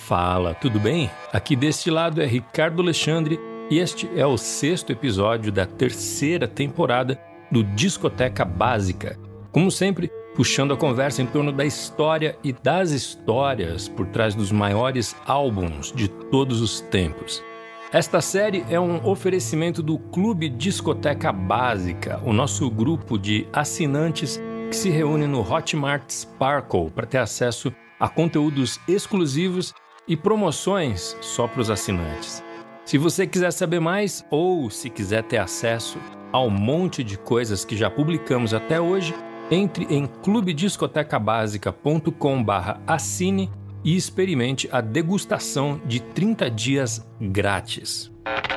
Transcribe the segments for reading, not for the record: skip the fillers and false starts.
Fala, tudo bem? Aqui deste lado é Ricardo Alexandre e este é o 6º episódio da 3ª temporada do Discoteca Básica. Como sempre, puxando a conversa em torno da história e das histórias por trás dos maiores álbuns de todos os tempos. Esta série é um oferecimento do Clube Discoteca Básica, o nosso grupo de assinantes que se reúne no Hotmart Sparkle para ter acesso a conteúdos exclusivos e promoções só para os assinantes. Se você quiser saber mais ou se quiser ter acesso ao monte de coisas que já publicamos até hoje, entre em clubediscotecabasica.com/assine e experimente a degustação de 30 dias grátis.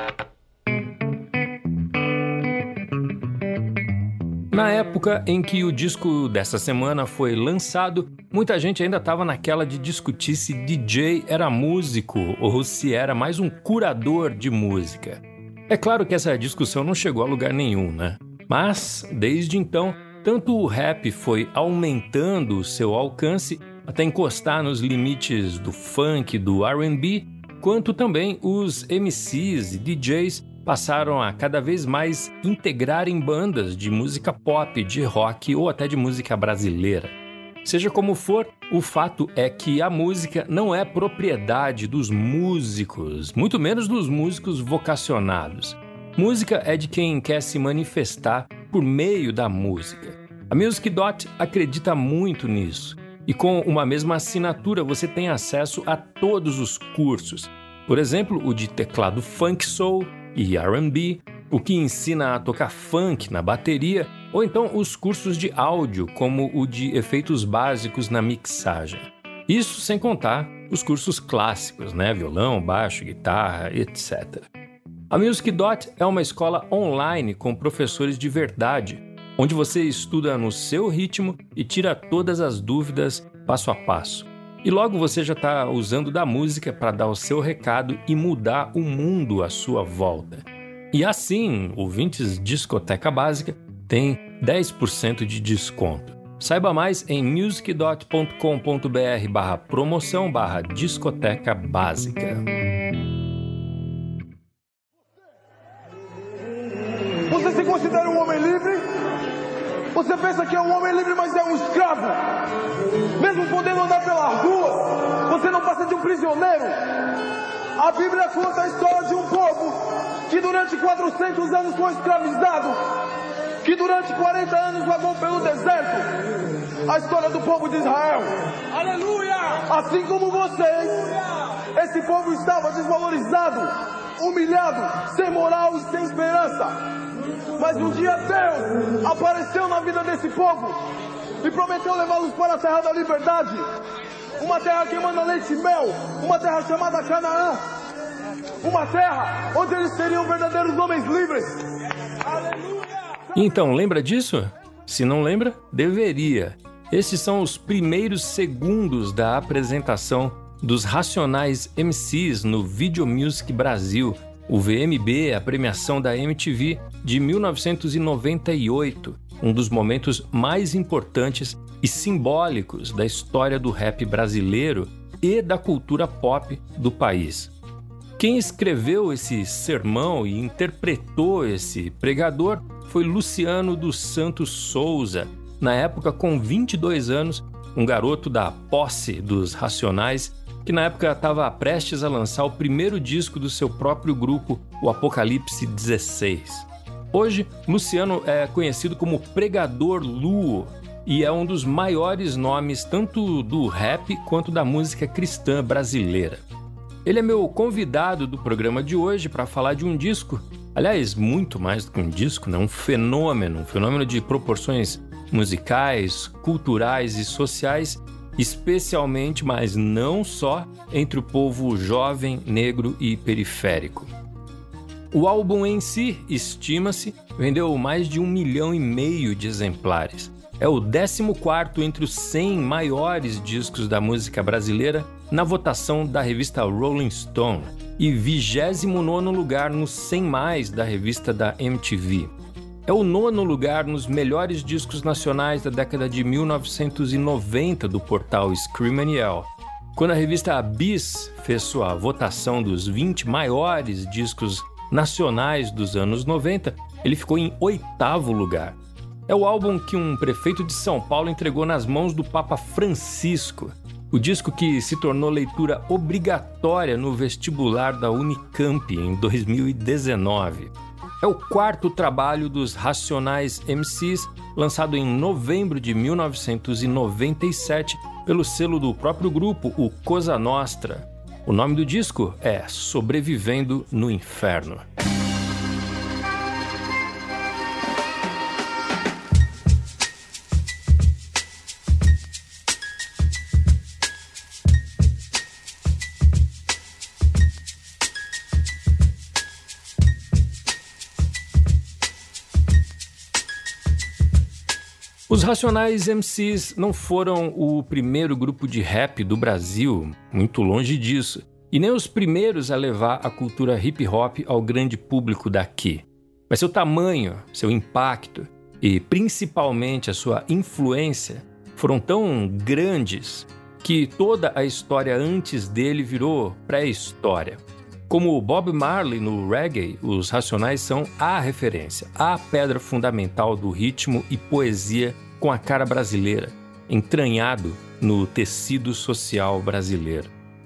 Na época em que o disco dessa semana foi lançado, muita gente ainda estava naquela de discutir se DJ era músico ou se era mais um curador de música. É claro que essa discussão não chegou a lugar nenhum, né? Mas, desde então, tanto o rap foi aumentando o seu alcance até encostar nos limites do funk, do R&B, quanto também os MCs e DJs passaram a cada vez mais integrar em bandas de música pop, de rock ou até de música brasileira. Seja como for, o fato é que a música não é propriedade dos músicos, muito menos dos músicos vocacionados. Música é de quem quer se manifestar por meio da música. A Music Dot acredita muito nisso. E com uma mesma assinatura você tem acesso a todos os cursos. Por exemplo, o de teclado funk soul e R&B, o que ensina a tocar funk na bateria, ou então os cursos de áudio, como o de efeitos básicos na mixagem. Isso sem contar os cursos clássicos, né? Violão, baixo, guitarra, etc. A Music Dot é uma escola online com professores de verdade, onde você estuda no seu ritmo e tira todas as dúvidas passo a passo. E logo você já está usando da música para dar o seu recado e mudar o mundo à sua volta. E assim, ouvintes Discoteca Básica tem 10% de desconto. Saiba mais em musicdot.com.br/promoção/discoteca básica. Você se considera um homem livre? Você pensa que é um homem livre, mas é um escravo. Mesmo podendo andar pelas ruas, você não passa de um prisioneiro. A Bíblia conta a história de um povo que durante 400 anos foi escravizado, que durante 40 anos vagou pelo deserto. A história do povo de Israel. Aleluia! Assim como vocês, esse povo estava desvalorizado, humilhado, sem moral e sem esperança. Mas um dia Deus apareceu na vida desse povo e prometeu levá-los para a terra da liberdade. Uma terra que emana leite e mel, uma terra chamada Canaã. Uma terra onde eles seriam verdadeiros homens livres. Aleluia! Então, lembra disso? Se não lembra, deveria. Esses são os primeiros segundos da apresentação dos Racionais MCs no Video Music Brasil, o VMB, a premiação da MTV de 1998, um dos momentos mais importantes e simbólicos da história do rap brasileiro e da cultura pop do país. Quem escreveu esse sermão e interpretou esse pregador foi Luciano dos Santos Souza, na época com 22 anos, um garoto da posse dos Racionais, que na época estava prestes a lançar o primeiro disco do seu próprio grupo, o Apocalipse 16. Hoje, Luciano é conhecido como Pregador Luo e é um dos maiores nomes tanto do rap quanto da música cristã brasileira. Ele é meu convidado do programa de hoje para falar de um disco, aliás, muito mais do que um disco, né? Um fenômeno de proporções musicais, culturais e sociais, especialmente, mas não só, entre o povo jovem, negro e periférico. O álbum em si, estima-se, vendeu mais de 1,5 milhão de exemplares. É o 14º entre os 100 maiores discos da música brasileira na votação da revista Rolling Stone e 29º lugar nos 100 mais da revista da MTV. É o 9º lugar nos melhores discos nacionais da década de 1990 do portal Scream & Yell. Quando a revista Bis fez sua votação dos 20 maiores discos nacionais dos anos 90, ele ficou em 8º lugar. É o álbum que um prefeito de São Paulo entregou nas mãos do Papa Francisco, o disco que se tornou leitura obrigatória no vestibular da Unicamp em 2019. É o 4º trabalho dos Racionais MCs, lançado em novembro de 1997 pelo selo do próprio grupo, o Cosa Nostra. O nome do disco é Sobrevivendo no Inferno. Os Racionais MCs não foram o primeiro grupo de rap do Brasil, muito longe disso, e nem os primeiros a levar a cultura hip-hop ao grande público daqui. Mas seu tamanho, seu impacto e principalmente a sua influência foram tão grandes que toda a história antes dele virou pré-história. Como Bob Marley no reggae, os Racionais são a referência, a pedra fundamental do ritmo e poesia com a cara brasileira, entranhado no tecido social brasileiro.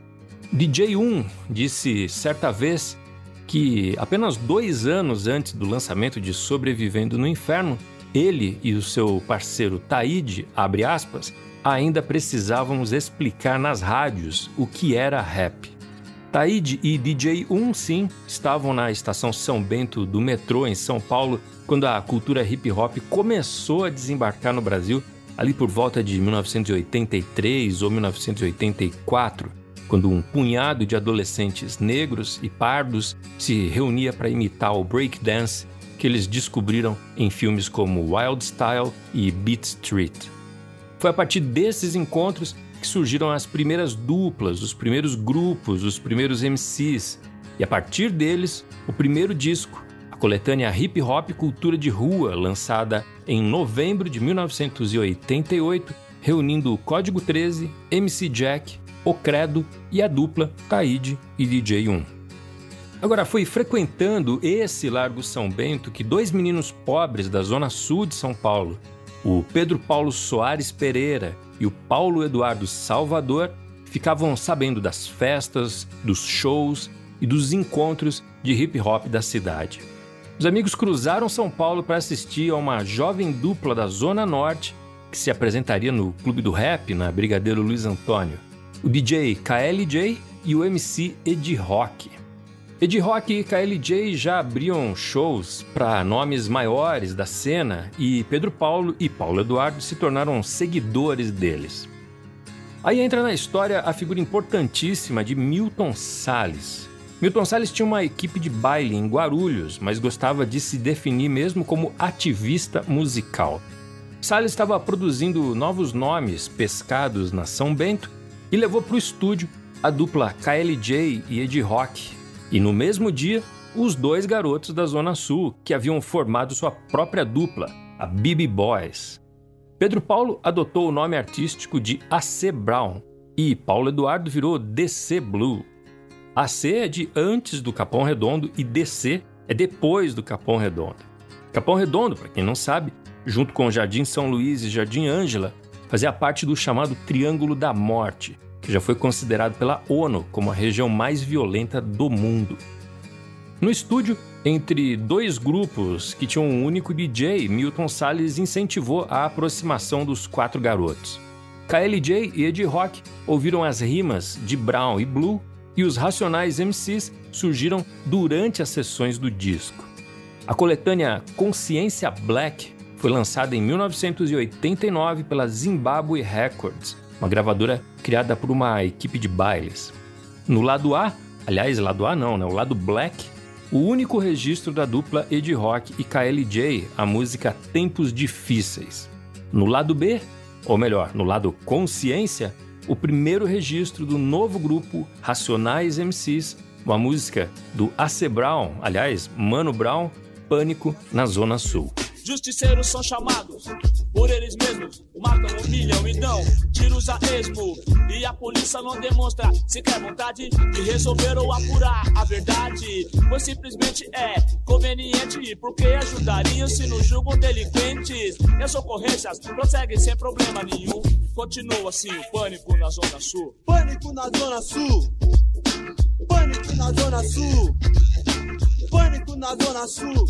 DJ1 disse certa vez que apenas 2 anos antes do lançamento de Sobrevivendo no Inferno, ele e o seu parceiro Taíde, abre aspas, ainda precisávamos explicar nas rádios o que era rap. Taíde e DJ1, sim, estavam na estação São Bento do metrô em São Paulo quando a cultura hip-hop começou a desembarcar no Brasil, ali por volta de 1983 ou 1984, quando um punhado de adolescentes negros e pardos se reunia para imitar o breakdance que eles descobriram em filmes como Wild Style e Beat Street. Foi a partir desses encontros que surgiram as primeiras duplas, os primeiros grupos, os primeiros MCs, e a partir deles, o primeiro disco, a coletânea Hip Hop Cultura de Rua, lançada em novembro de 1988, reunindo o Código 13, MC Jack, O Credo e a dupla Taíde e DJ1. Agora, foi frequentando esse Largo São Bento que 2 meninos pobres da zona sul de São Paulo, o Pedro Paulo Soares Pereira e o Paulo Eduardo Salvador, ficavam sabendo das festas, dos shows e dos encontros de hip-hop da cidade. Os amigos cruzaram São Paulo para assistir a uma jovem dupla da Zona Norte que se apresentaria no Clube do Rap, na Brigadeiro Luiz Antônio, o DJ KLJ e o MC Ed Rock. Ed Rock e KLJ já abriam shows para nomes maiores da cena e Pedro Paulo e Paulo Eduardo se tornaram seguidores deles. Aí entra na história a figura importantíssima de Milton Salles. Milton Salles tinha uma equipe de baile em Guarulhos, mas gostava de se definir mesmo como ativista musical. Salles estava produzindo novos nomes pescados na São Bento e levou para o estúdio a dupla KLJ e Ed Rock. E no mesmo dia, os 2 garotos da Zona Sul, que haviam formado sua própria dupla, a BB Boys. Pedro Paulo adotou o nome artístico de AC Brown e Paulo Eduardo virou DC Blue. AC é de antes do Capão Redondo e DC é depois do Capão Redondo. Capão Redondo, para quem não sabe, junto com Jardim São Luís e Jardim Ângela, fazia parte do chamado Triângulo da Morte, que já foi considerado pela ONU como a região mais violenta do mundo. No estúdio, entre 2 grupos que tinham um único DJ, Milton Salles incentivou a aproximação dos 4 garotos. KLJ e Ed Rock ouviram as rimas de Brown e Blue e os Racionais MCs surgiram durante as sessões do disco. A coletânea Consciência Black foi lançada em 1989 pela Zimbabwe Records, uma gravadora criada por uma equipe de bailes. No lado A, aliás, lado A não, né? O lado Black, o único registro da dupla Ed Rock e KLJ, a música Tempos Difíceis. No lado B, ou melhor, no lado Consciência, o primeiro registro do novo grupo Racionais MCs, uma música do AC Brown, aliás, Mano Brown, Pânico na Zona Sul. Justiceiros são chamados por eles mesmos, matam, humilham e dão tiros a esmo. E a polícia não demonstra sequer vontade de resolver ou apurar a verdade, pois simplesmente é conveniente, porque ajudariam se não julgam delinquentes. E as ocorrências prosseguem sem problema nenhum. Continua assim o pânico na Zona Sul. Pânico na Zona Sul. Pânico na Zona Sul. Pânico na Zona Sul.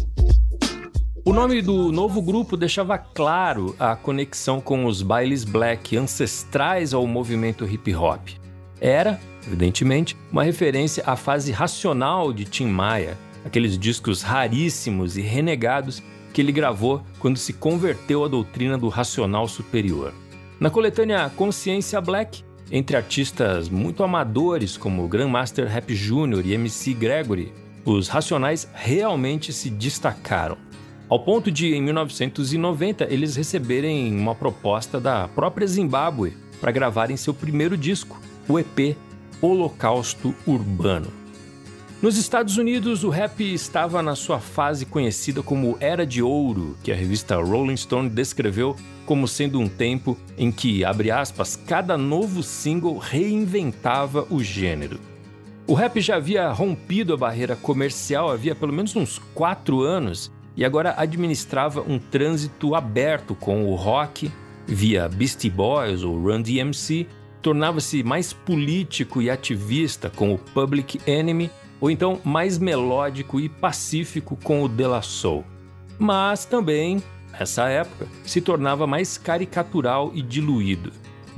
O nome do novo grupo deixava claro a conexão com os bailes black ancestrais ao movimento hip hop. Era, evidentemente, uma referência à fase racional de Tim Maia, aqueles discos raríssimos e renegados que ele gravou quando se converteu à doutrina do racional superior. Na coletânea Consciência Black, entre artistas muito amadores como Grandmaster Rap Jr. e MC Gregory, os Racionais realmente se destacaram, ao ponto de, em 1990, eles receberem uma proposta da própria Zimbábue para gravarem seu primeiro disco, o EP Holocausto Urbano. Nos Estados Unidos, o rap estava na sua fase conhecida como Era de Ouro, que a revista Rolling Stone descreveu como sendo um tempo em que, abre aspas, cada novo single reinventava o gênero. O rap já havia rompido a barreira comercial havia pelo menos uns 4 anos e agora administrava um trânsito aberto com o rock, via Beastie Boys ou Run DMC, tornava-se mais político e ativista com o Public Enemy, ou então mais melódico e pacífico com o De La Soul. Mas também, nessa época, se tornava mais caricatural e diluído.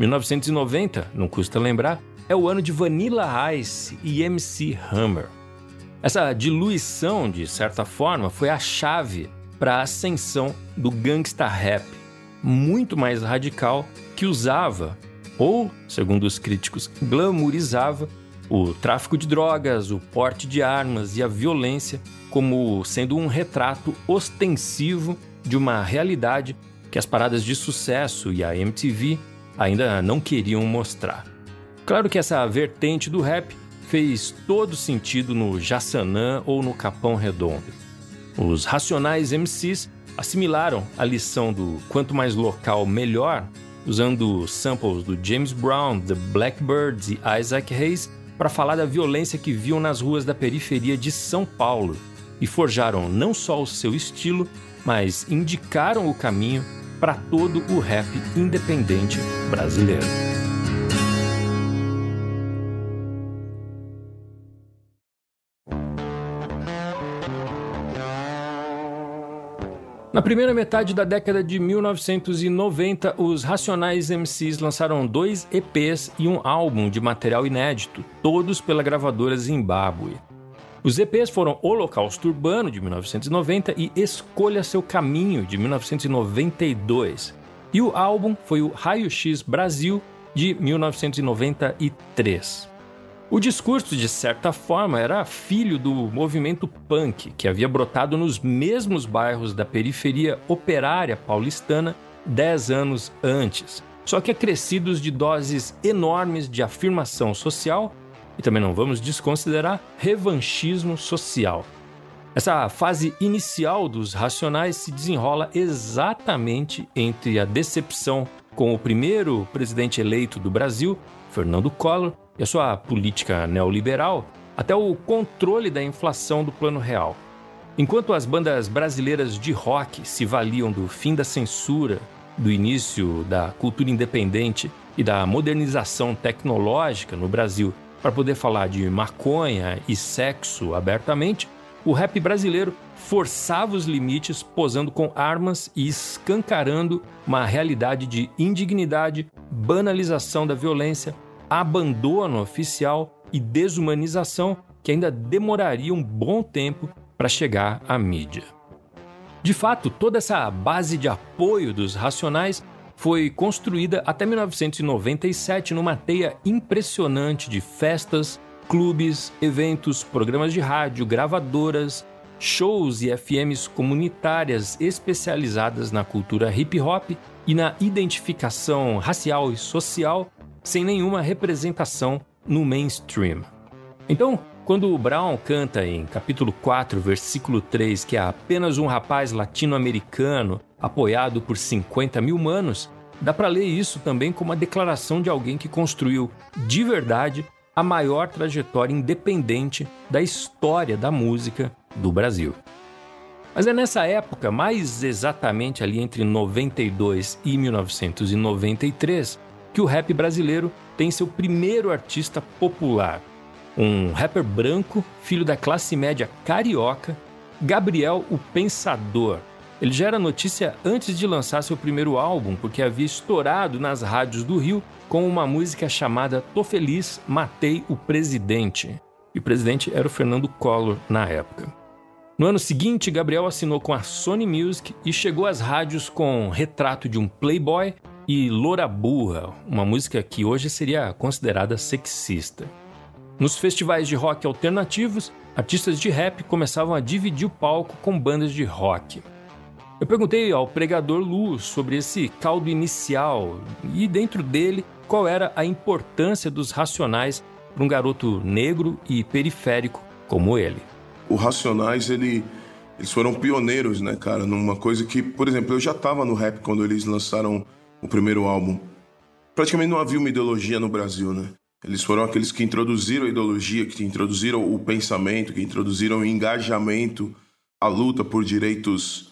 1990, não custa lembrar, é o ano de Vanilla Ice e MC Hammer. Essa diluição, de certa forma, foi a chave para a ascensão do gangsta rap, muito mais radical, que usava, ou, segundo os críticos, glamourizava, o tráfico de drogas, o porte de armas e a violência como sendo um retrato ostensivo de uma realidade que as paradas de sucesso e a MTV ainda não queriam mostrar. Claro que essa vertente do rap fez todo sentido no Jaçanã ou no Capão Redondo. Os Racionais MCs assimilaram a lição do quanto mais local, melhor, usando samples do James Brown, The Blackbyrds e Isaac Hayes para falar da violência que viam nas ruas da periferia de São Paulo e forjaram não só o seu estilo, mas indicaram o caminho para todo o rap independente brasileiro. Na primeira metade da década de 1990, os Racionais MCs lançaram 2 EPs e um álbum de material inédito, todos pela gravadora Zimbábue. Os EPs foram Holocausto Urbano, de 1990, e Escolha Seu Caminho, de 1992. E o álbum foi o Raio X Brasil, de 1993. O discurso, de certa forma, era filho do movimento punk, que havia brotado nos mesmos bairros da periferia operária paulistana 10 anos antes, só que acrescidos de doses enormes de afirmação social e também não vamos desconsiderar revanchismo social. Essa fase inicial dos Racionais se desenrola exatamente entre a decepção com o primeiro presidente eleito do Brasil, Fernando Collor, e a sua política neoliberal, até o controle da inflação do Plano Real. Enquanto as bandas brasileiras de rock se valiam do fim da censura, do início da cultura independente e da modernização tecnológica no Brasil para poder falar de maconha e sexo abertamente, o rap brasileiro forçava os limites posando com armas e escancarando uma realidade de indignidade, banalização da violência, abandono oficial e desumanização que ainda demoraria um bom tempo para chegar à mídia. De fato, toda essa base de apoio dos Racionais foi construída até 1997 numa teia impressionante de festas, clubes, eventos, programas de rádio, gravadoras, shows e FMs comunitárias especializadas na cultura hip-hop e na identificação racial e social, sem nenhuma representação no mainstream. Então, Quando o Brown canta em capítulo 4, versículo 3, que é apenas um rapaz latino-americano apoiado por 50 mil manos, dá para ler isso também como uma declaração de alguém que construiu, de verdade, a maior trajetória independente da história da música do Brasil. Mas é nessa época, mais exatamente ali entre 92 e 1993, que o rap brasileiro tem seu primeiro artista popular. Um rapper branco, filho da classe média carioca, Gabriel o Pensador. Ele já era notícia antes de lançar seu primeiro álbum, porque havia estourado nas rádios do Rio com uma música chamada Tô Feliz, Matei o Presidente. E o presidente era o Fernando Collor na época. No ano seguinte, Gabriel assinou com a Sony Music e chegou às rádios com Retrato de um Playboy e Loura Burra, uma música que hoje seria considerada sexista. Nos festivais de rock alternativos, artistas de rap começavam a dividir o palco com bandas de rock. Eu perguntei ao pregador Lu sobre esse caldo inicial e, dentro dele, qual era a importância dos Racionais para um garoto negro e periférico como ele. Os Racionais, eles foram pioneiros, né, cara? Numa coisa que, por exemplo, eu já estava no rap quando eles lançaram o primeiro álbum. Praticamente não havia uma ideologia no Brasil, né? Eles foram aqueles que introduziram a ideologia, que introduziram o pensamento, que introduziram o engajamento, a luta por direitos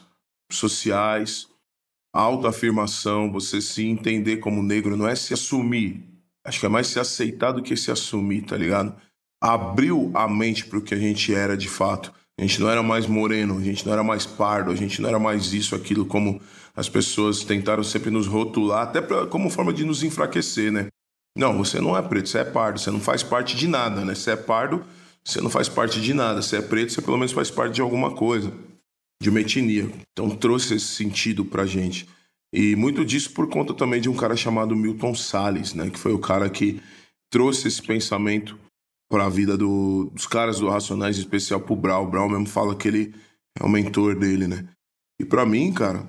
sociais, a autoafirmação, você se entender como negro, não é se assumir. Acho que é mais se aceitar do que se assumir, tá ligado? Abriu a mente para o que a gente era de fato. A gente não era mais moreno, a gente não era mais pardo, a gente não era mais isso, aquilo, como as pessoas tentaram sempre nos rotular, até como forma de nos enfraquecer, né? Não, você não é preto, você é pardo, você não faz parte de nada, né? Você é pardo, você não faz parte de nada. Você é preto, você pelo menos faz parte de alguma coisa, de uma etnia. Então trouxe esse sentido pra gente. E muito disso por conta também de um cara chamado Milton Salles, né? Que foi o cara que trouxe esse pensamento para a vida dos caras do Racionais, em especial pro Brown. O Brown mesmo fala que ele é o mentor dele, né? E pra mim, cara,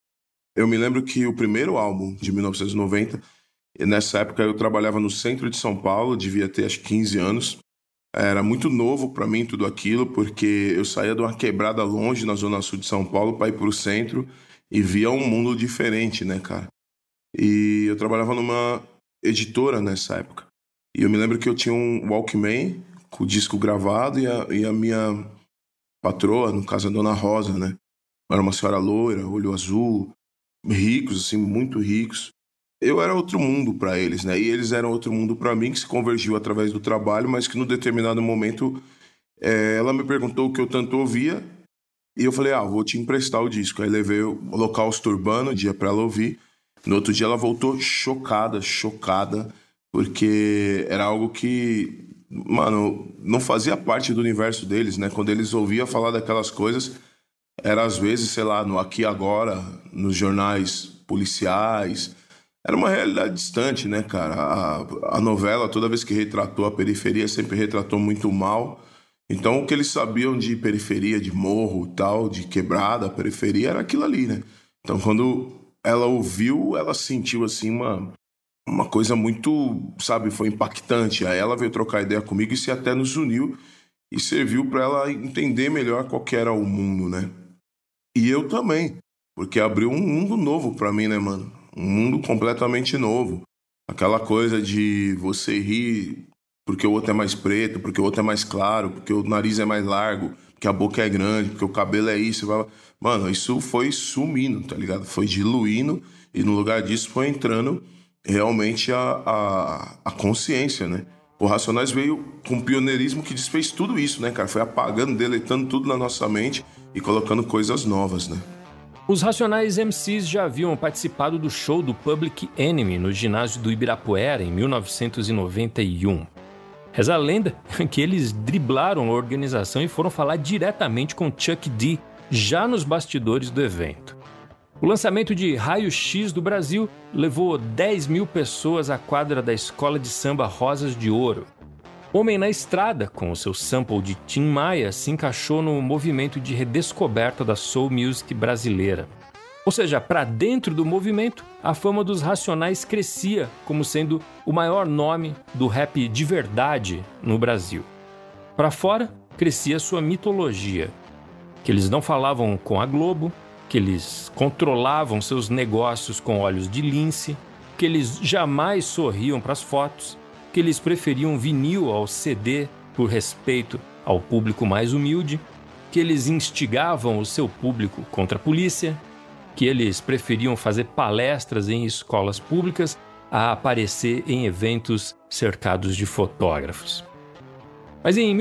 eu me lembro que o primeiro álbum de 1990... E nessa época eu trabalhava no centro de São Paulo, devia ter acho 15 anos. Era muito novo para mim tudo aquilo, porque eu saía de uma quebrada longe na zona sul de São Paulo para ir pro centro e via um mundo diferente, né, cara? E eu trabalhava numa editora nessa época. E eu me lembro que eu tinha um Walkman com o disco gravado e a minha patroa, no caso a Dona Rosa, né? Era uma senhora loira, olho azul, ricos, assim, muito ricos. Eu era outro mundo para eles, né? E eles eram outro mundo para mim, que se convergiu através do trabalho, mas que, num determinado momento, ela me perguntou o que eu tanto ouvia, e eu falei, vou te emprestar o disco. Aí levei o Holocausto Urbano, um dia para ela ouvir. No outro dia ela voltou chocada, porque era algo que, mano, não fazia parte do universo deles, né? Quando eles ouviam falar daquelas coisas, era às vezes, sei lá, no Aqui e Agora, nos jornais policiais. Era uma realidade distante, né, cara? A novela, toda vez que retratou a periferia, sempre retratou muito mal. Então, o que eles sabiam de periferia, de morro e tal, de quebrada, periferia, era aquilo ali, né? Então, quando ela ouviu, ela sentiu, assim, uma coisa muito, sabe, foi impactante. Aí ela veio trocar ideia comigo e se até nos uniu e serviu para ela entender melhor qual que era o mundo, né? E eu também, porque abriu um mundo novo para mim, né, mano? Um mundo completamente novo. Aquela coisa de você rir porque o outro é mais preto, porque o outro é mais claro, porque o nariz é mais largo, porque a boca é grande, porque o cabelo é isso. Mano, isso foi sumindo, tá ligado? Foi diluindo e no lugar disso foi entrando realmente a consciência, né? O Racionais veio com um pioneirismo que desfez tudo isso, né, cara? Foi apagando, deletando tudo na nossa mente e colocando coisas novas, né? Os Racionais MCs já haviam participado do show do Public Enemy no ginásio do Ibirapuera em 1991. Reza a lenda que eles driblaram a organização e foram falar diretamente com Chuck D, já nos bastidores do evento. O lançamento de Raio X do Brasil levou 10 mil pessoas à quadra da escola de samba Rosas de Ouro. Homem na Estrada, com o seu sample de Tim Maia, se encaixou no movimento de redescoberta da soul music brasileira. Ou seja, para dentro do movimento, a fama dos Racionais crescia como sendo o maior nome do rap de verdade no Brasil. Para fora, crescia sua mitologia, que eles não falavam com a Globo, que eles controlavam seus negócios com olhos de lince, que eles jamais sorriam para as fotos, que eles preferiam vinil ao CD por respeito ao público mais humilde, que eles instigavam o seu público contra a polícia, que eles preferiam fazer palestras em escolas públicas a aparecer em eventos cercados de fotógrafos. Mas em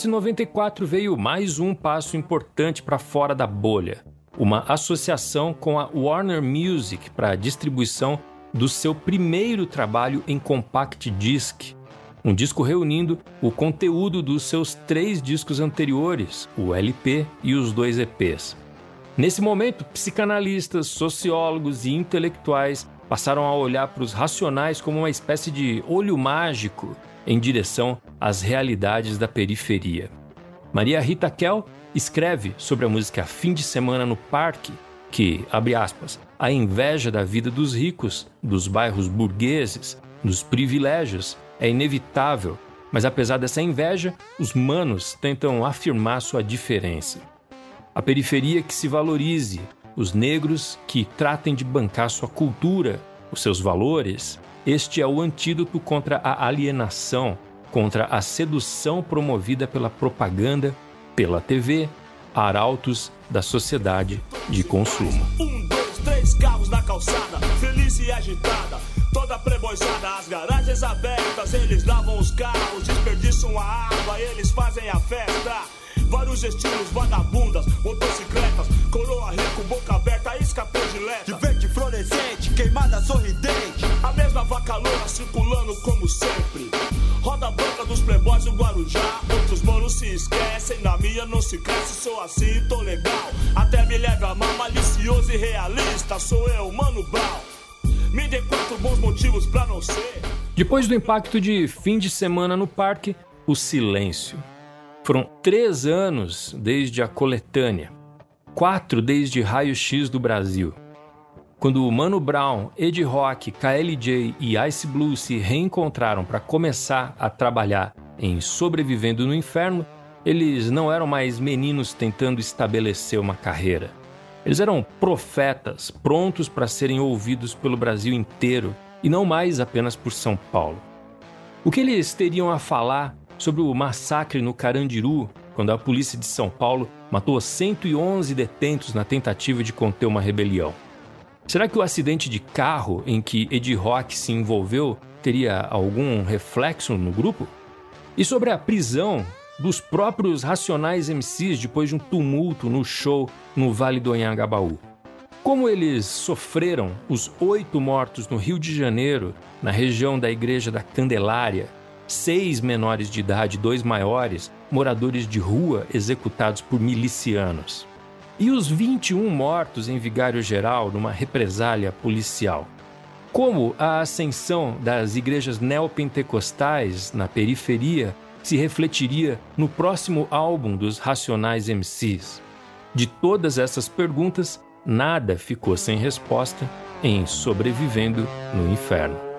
1994 veio mais um passo importante para fora da bolha, uma associação com a Warner Music para a distribuição do seu primeiro trabalho em compact disc, um disco reunindo o conteúdo dos seus 3 discos anteriores, o LP e os 2 EPs. Nesse momento, psicanalistas, sociólogos e intelectuais passaram a olhar para os Racionais como uma espécie de olho mágico em direção às realidades da periferia. Maria Rita Kell escreve sobre a música Fim de Semana no Parque que, abre aspas, a inveja da vida dos ricos, dos bairros burgueses, dos privilégios é inevitável, mas apesar dessa inveja, os manos tentam afirmar sua diferença. A periferia que se valorize, os negros que tratem de bancar sua cultura, os seus valores. Este é o antídoto contra a alienação, contra a sedução promovida pela propaganda, pela TV, arautos da sociedade de consumo. 1, 2, 3 carros na calçada, feliz e agitada, toda playboyzada, as garagens abertas, eles lavam os carros, desperdiçam a água, eles fazem a festa. Vários estilos, vagabundas, motocicletas, coroa rico, boca aberta, isca predileta. De verde fluorescente, queimada sorridente. A mesma vaca loura circulando como sempre. Roda branca dos playboys do Guarujá. Outros manos se esquecem, na minha não se cresce. Sou assim, tô legal, até me leva a mal. Malicioso e realista, sou eu, Mano Brown. Me dê 4 bons motivos pra não ser. Depois do impacto de Fim de Semana no Parque, o silêncio. Foram 3 anos desde a coletânea, 4 desde Raio X do Brasil. Quando Mano Brown, Ed Rock, KLJ e Ice Blue se reencontraram para começar a trabalhar em Sobrevivendo no Inferno, eles não eram mais meninos tentando estabelecer uma carreira. Eles eram profetas, prontos para serem ouvidos pelo Brasil inteiro e não mais apenas por São Paulo. O que eles teriam a falar sobre o massacre no Carandiru, quando a polícia de São Paulo matou 111 detentos na tentativa de conter uma rebelião? Será que o acidente de carro em que Ed Rock se envolveu teria algum reflexo no grupo? E sobre a prisão dos próprios Racionais MCs depois de um tumulto no show no Vale do Anhangabaú? Como eles sofreram os 8 mortos no Rio de Janeiro, na região da Igreja da Candelária, 6 menores de idade, 2 maiores, moradores de rua executados por milicianos. E os 21 mortos em Vigário Geral numa represália policial. Como a ascensão das igrejas neopentecostais na periferia se refletiria no próximo álbum dos Racionais MCs? De todas essas perguntas, nada ficou sem resposta em Sobrevivendo no Inferno.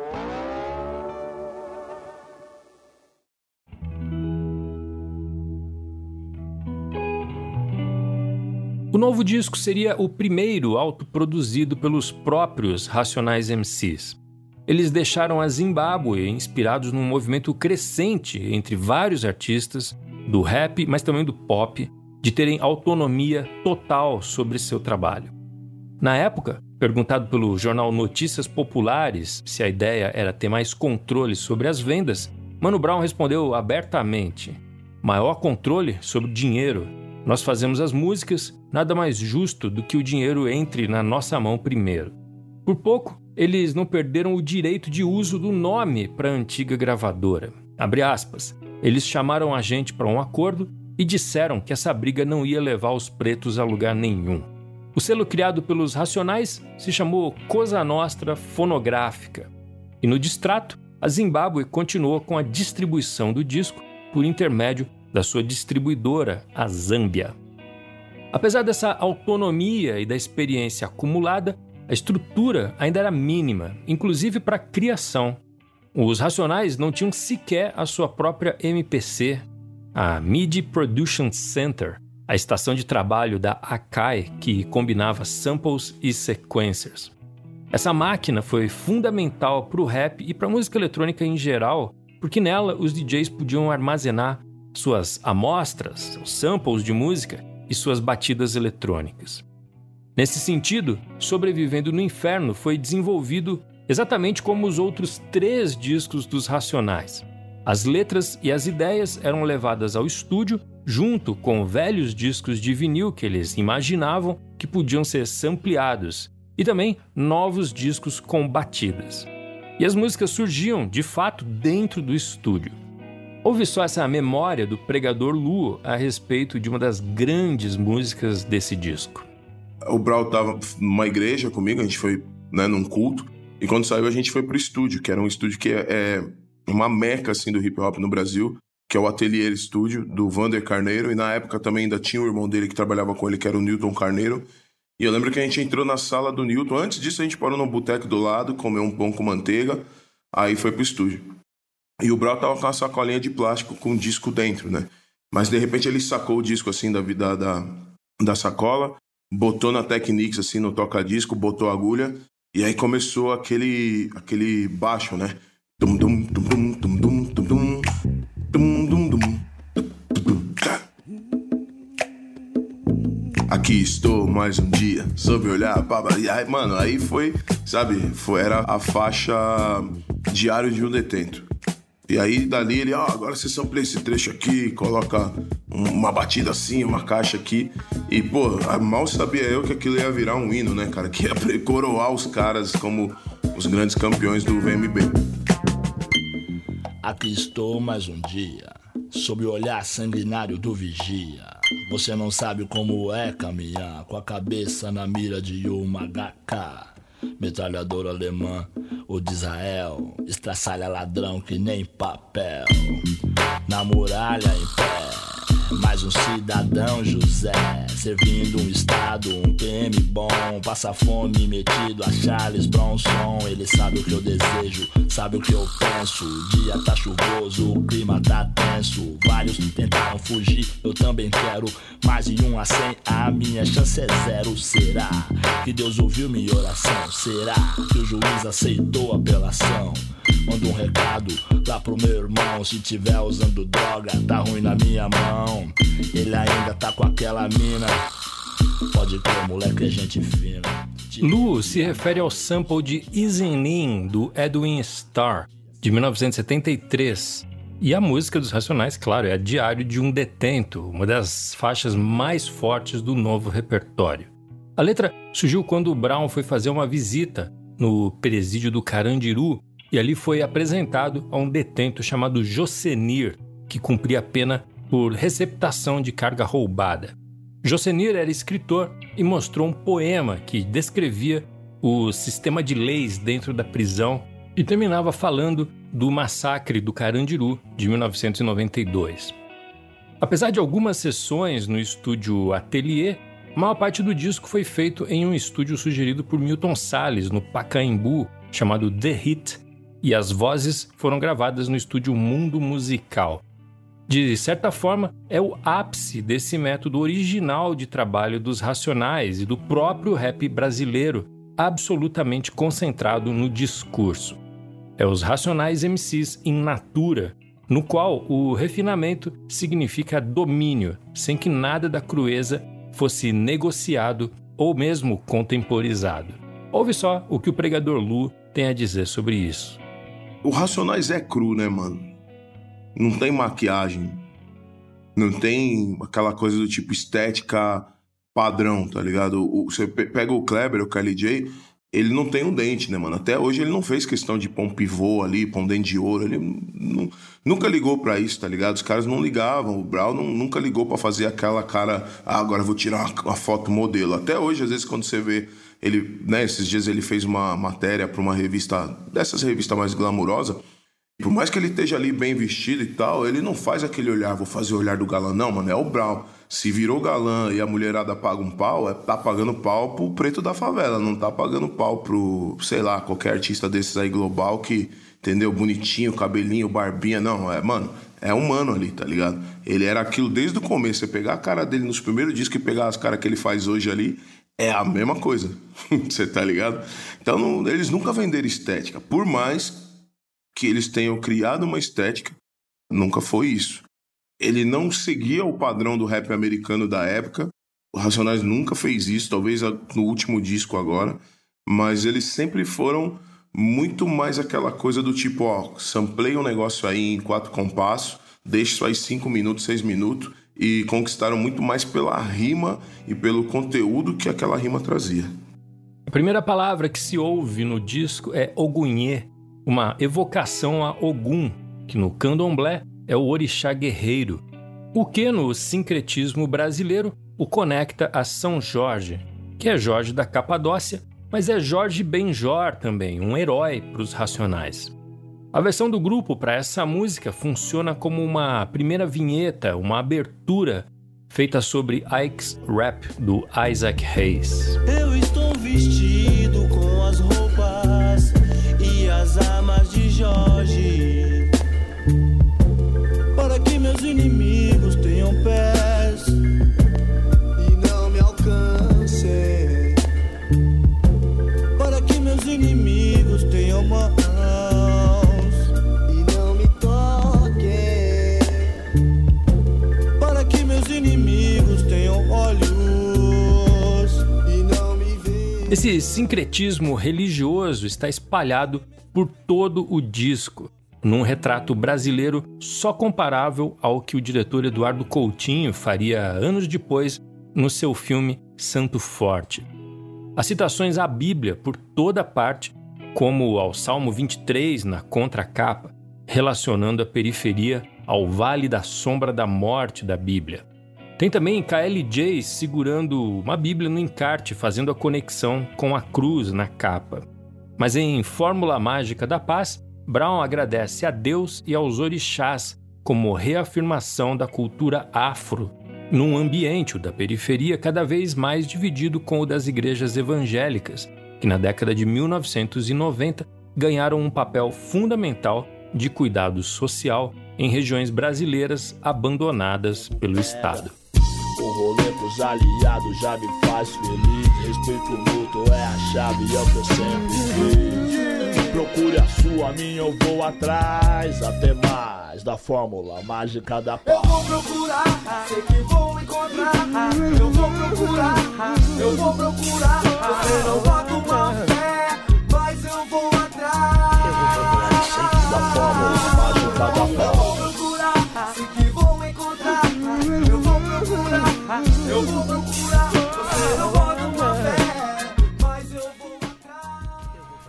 O novo disco seria o primeiro autoproduzido pelos próprios Racionais MCs. Eles deixaram a Zimbábue inspirados num movimento crescente entre vários artistas, do rap, mas também do pop, de terem autonomia total sobre seu trabalho. Na época, perguntado pelo jornal Notícias Populares se a ideia era ter mais controle sobre as vendas, Mano Brown respondeu abertamente: maior controle sobre o dinheiro. Nós fazemos as músicas, nada mais justo do que o dinheiro entre na nossa mão primeiro. Por pouco, eles não perderam o direito de uso do nome para a antiga gravadora. Abre aspas. Eles chamaram a gente para um acordo e disseram que essa briga não ia levar os pretos a lugar nenhum. O selo criado pelos Racionais se chamou Cosa Nostra Fonográfica. E no distrato, a Zimbábue continuou com a distribuição do disco por intermédio da sua distribuidora, a Zâmbia. Apesar dessa autonomia e da experiência acumulada, a estrutura ainda era mínima, inclusive para a criação. Os Racionais não tinham sequer a sua própria MPC. a MIDI Production Center, a estação de trabalho da Akai que combinava samples e sequencers. Essa máquina foi fundamental para o rap e para a música eletrônica em geral, porque nela os DJs podiam armazenar suas amostras, os samples de música e suas batidas eletrônicas. Nesse sentido, Sobrevivendo no Inferno foi desenvolvido exatamente como os outros 3 discos dos Racionais. As letras e as ideias eram levadas ao estúdio junto com velhos discos de vinil que eles imaginavam que podiam ser sampleados e também novos discos com batidas. E as músicas surgiam, de fato, dentro do estúdio. Ouve só essa memória do Pregador Lu a respeito de uma das grandes músicas desse disco. O Brau estava numa igreja comigo, a gente foi, num culto, e quando saiu a gente foi pro estúdio, que era um estúdio que é uma meca assim, do hip-hop no Brasil, que é o Atelier Studio, do Vander Carneiro, e na época também ainda tinha o irmão dele que trabalhava com ele, que era o Newton Carneiro, e eu lembro que a gente entrou na sala do Newton, antes disso a gente parou no boteco do lado, comeu um pão com manteiga, aí foi pro estúdio. E o Brau tava com uma sacolinha de plástico com um disco dentro, né? Mas de repente ele sacou o disco assim da sacola, botou na Technics assim no toca-disco, botou a agulha, e aí começou aquele baixo, né? Dum dum dum dum dum dum dum dum dum dum dum. Aqui estou mais um dia, sob olhar, e aí, mano, aí foi, sabe, era a faixa Diário de um Detento. E aí, dali, ele, agora você sampleia esse trecho aqui, coloca uma batida assim, uma caixa aqui. E, pô, mal sabia eu que aquilo ia virar um hino, né, cara? Que ia coroar os caras como os grandes campeões do VMB. Aqui estou mais um dia, sob o olhar sanguinário do vigia. Você não sabe como é caminhar com a cabeça na mira de uma HK. Metralhador alemã, o de Israel, estraçalha ladrão que nem papel. Na muralha em pé, mais um cidadão José, servindo um estado, um PM bom, passa fome metido a Charles Bronson. Ele sabe o que eu desejo, sabe o que eu penso. O dia tá chuvoso, o clima tá tenso. Vários tentaram fugir, eu também quero. Mais de 1 a 100, a minha chance é 0. Será que Deus ouviu minha oração? Será que o juiz aceitou a apelação? Manda um recado lá pro meu irmão. Se tiver usando droga, tá ruim na minha mão. Ele ainda tá com aquela mina. Pode crer, moleque, é gente fina. Lu se refere ao sample de Easing do Edwin Starr, de 1973. E a música dos Racionais, claro, é Diário de um Detento, uma das faixas mais fortes do novo repertório. A letra surgiu quando o Brown foi fazer uma visita no presídio do Carandiru e ali foi apresentado a um detento chamado Jocenir, que cumpria a pena por receptação de carga roubada. Jocenir era escritor e mostrou um poema que descrevia o sistema de leis dentro da prisão e terminava falando do massacre do Carandiru de 1992. Apesar de algumas sessões no estúdio Atelier, a maior parte do disco foi feito em um estúdio sugerido por Milton Salles, no Pacaembu, chamado The Hit, e as vozes foram gravadas no estúdio Mundo Musical. De certa forma, é o ápice desse método original de trabalho dos Racionais e do próprio rap brasileiro, absolutamente concentrado no discurso. É os Racionais MCs in natura, no qual o refinamento significa domínio, sem que nada da crueza fosse negociado ou mesmo contemporizado. Ouve só o que o Pregador Lu tem a dizer sobre isso. O Racionais é cru, né, mano? Não tem maquiagem. Não tem aquela coisa do tipo estética padrão, tá ligado? Você pega o Kleber, o Kylie J, ele não tem um dente, né, mano? Até hoje ele não fez questão de pôr um pivô ali, pôr um dente de ouro. Ele nunca ligou pra isso, tá ligado? Os caras não ligavam. O Brown nunca ligou pra fazer aquela cara, agora eu vou tirar uma foto modelo. Até hoje, às vezes, quando você vê ele, né, esses dias ele fez uma matéria pra uma revista, dessas revistas mais glamourosas. Por mais que ele esteja ali bem vestido e tal, ele não faz aquele olhar, vou fazer o olhar do galã. Não, mano, é o Brown. Se virou galã e a mulherada paga um pau, tá pagando pau pro preto da favela, não tá pagando pau pro, sei lá, qualquer artista desses aí global que, entendeu, bonitinho, cabelinho, barbinha, não, mano, é humano ali, tá ligado? Ele era aquilo desde o começo. Você pegar a cara dele nos primeiros discos e pegar as caras que ele faz hoje ali, é a mesma coisa. Você tá ligado? Então, eles nunca venderam estética. Por mais que eles tenham criado uma estética, nunca foi isso. Ele não seguia o padrão do rap americano da época. O Racionais nunca fez isso, talvez no último disco agora. Mas eles sempre foram muito mais aquela coisa do tipo, ó, samplei um negócio aí em 4 compassos, deixa isso aí 5 minutos, 6 minutos, e conquistaram muito mais pela rima e pelo conteúdo que aquela rima trazia. A primeira palavra que se ouve no disco é Ogunhê, uma evocação a Ogum, que no candomblé é o orixá guerreiro, o que no sincretismo brasileiro o conecta a São Jorge, que é Jorge da Capadócia, mas é Jorge Benjor também, um herói para os Racionais. A versão do grupo para essa música funciona como uma primeira vinheta, uma abertura feita sobre Ike's Rap do Isaac Hayes. Eu estou vestido com as roupas e as armas de Jorge, para que meus inimigos tenham pés e não me alcancem, para que meus inimigos tenham mãos e não me toquem, para que meus inimigos tenham olhos e não me vejam. Esse sincretismo religioso está espalhado por todo o disco, num retrato brasileiro só comparável ao que o diretor Eduardo Coutinho faria anos depois no seu filme Santo Forte. As citações à Bíblia por toda parte, como ao Salmo 23 na contracapa, relacionando a periferia ao Vale da Sombra da Morte da Bíblia. Tem também KLJ segurando uma Bíblia no encarte, fazendo a conexão com a cruz na capa. Mas em Fórmula Mágica da Paz, Brown agradece a Deus e aos orixás como reafirmação da cultura afro, num ambiente, o da periferia, cada vez mais dividido com o das igrejas evangélicas, que na década de 1990 ganharam um papel fundamental de cuidado social em regiões brasileiras abandonadas pelo Estado. O rolê pros aliados já me faz feliz. Respeito mútuo é a chave, é o que eu sempre fiz. Procure a sua, a minha eu vou atrás. Até mais da fórmula mágica da paz. Eu vou procurar, sei que vou encontrar. Eu vou procurar, eu vou procurar. Você não bota uma fé, mas eu vou atrás. Da fórmula mágica da paz. Eu vou procurar, sei que vou encontrar. Eu vou procurar, eu vou procurar. Você não bota uma fé, mas eu vou atrás.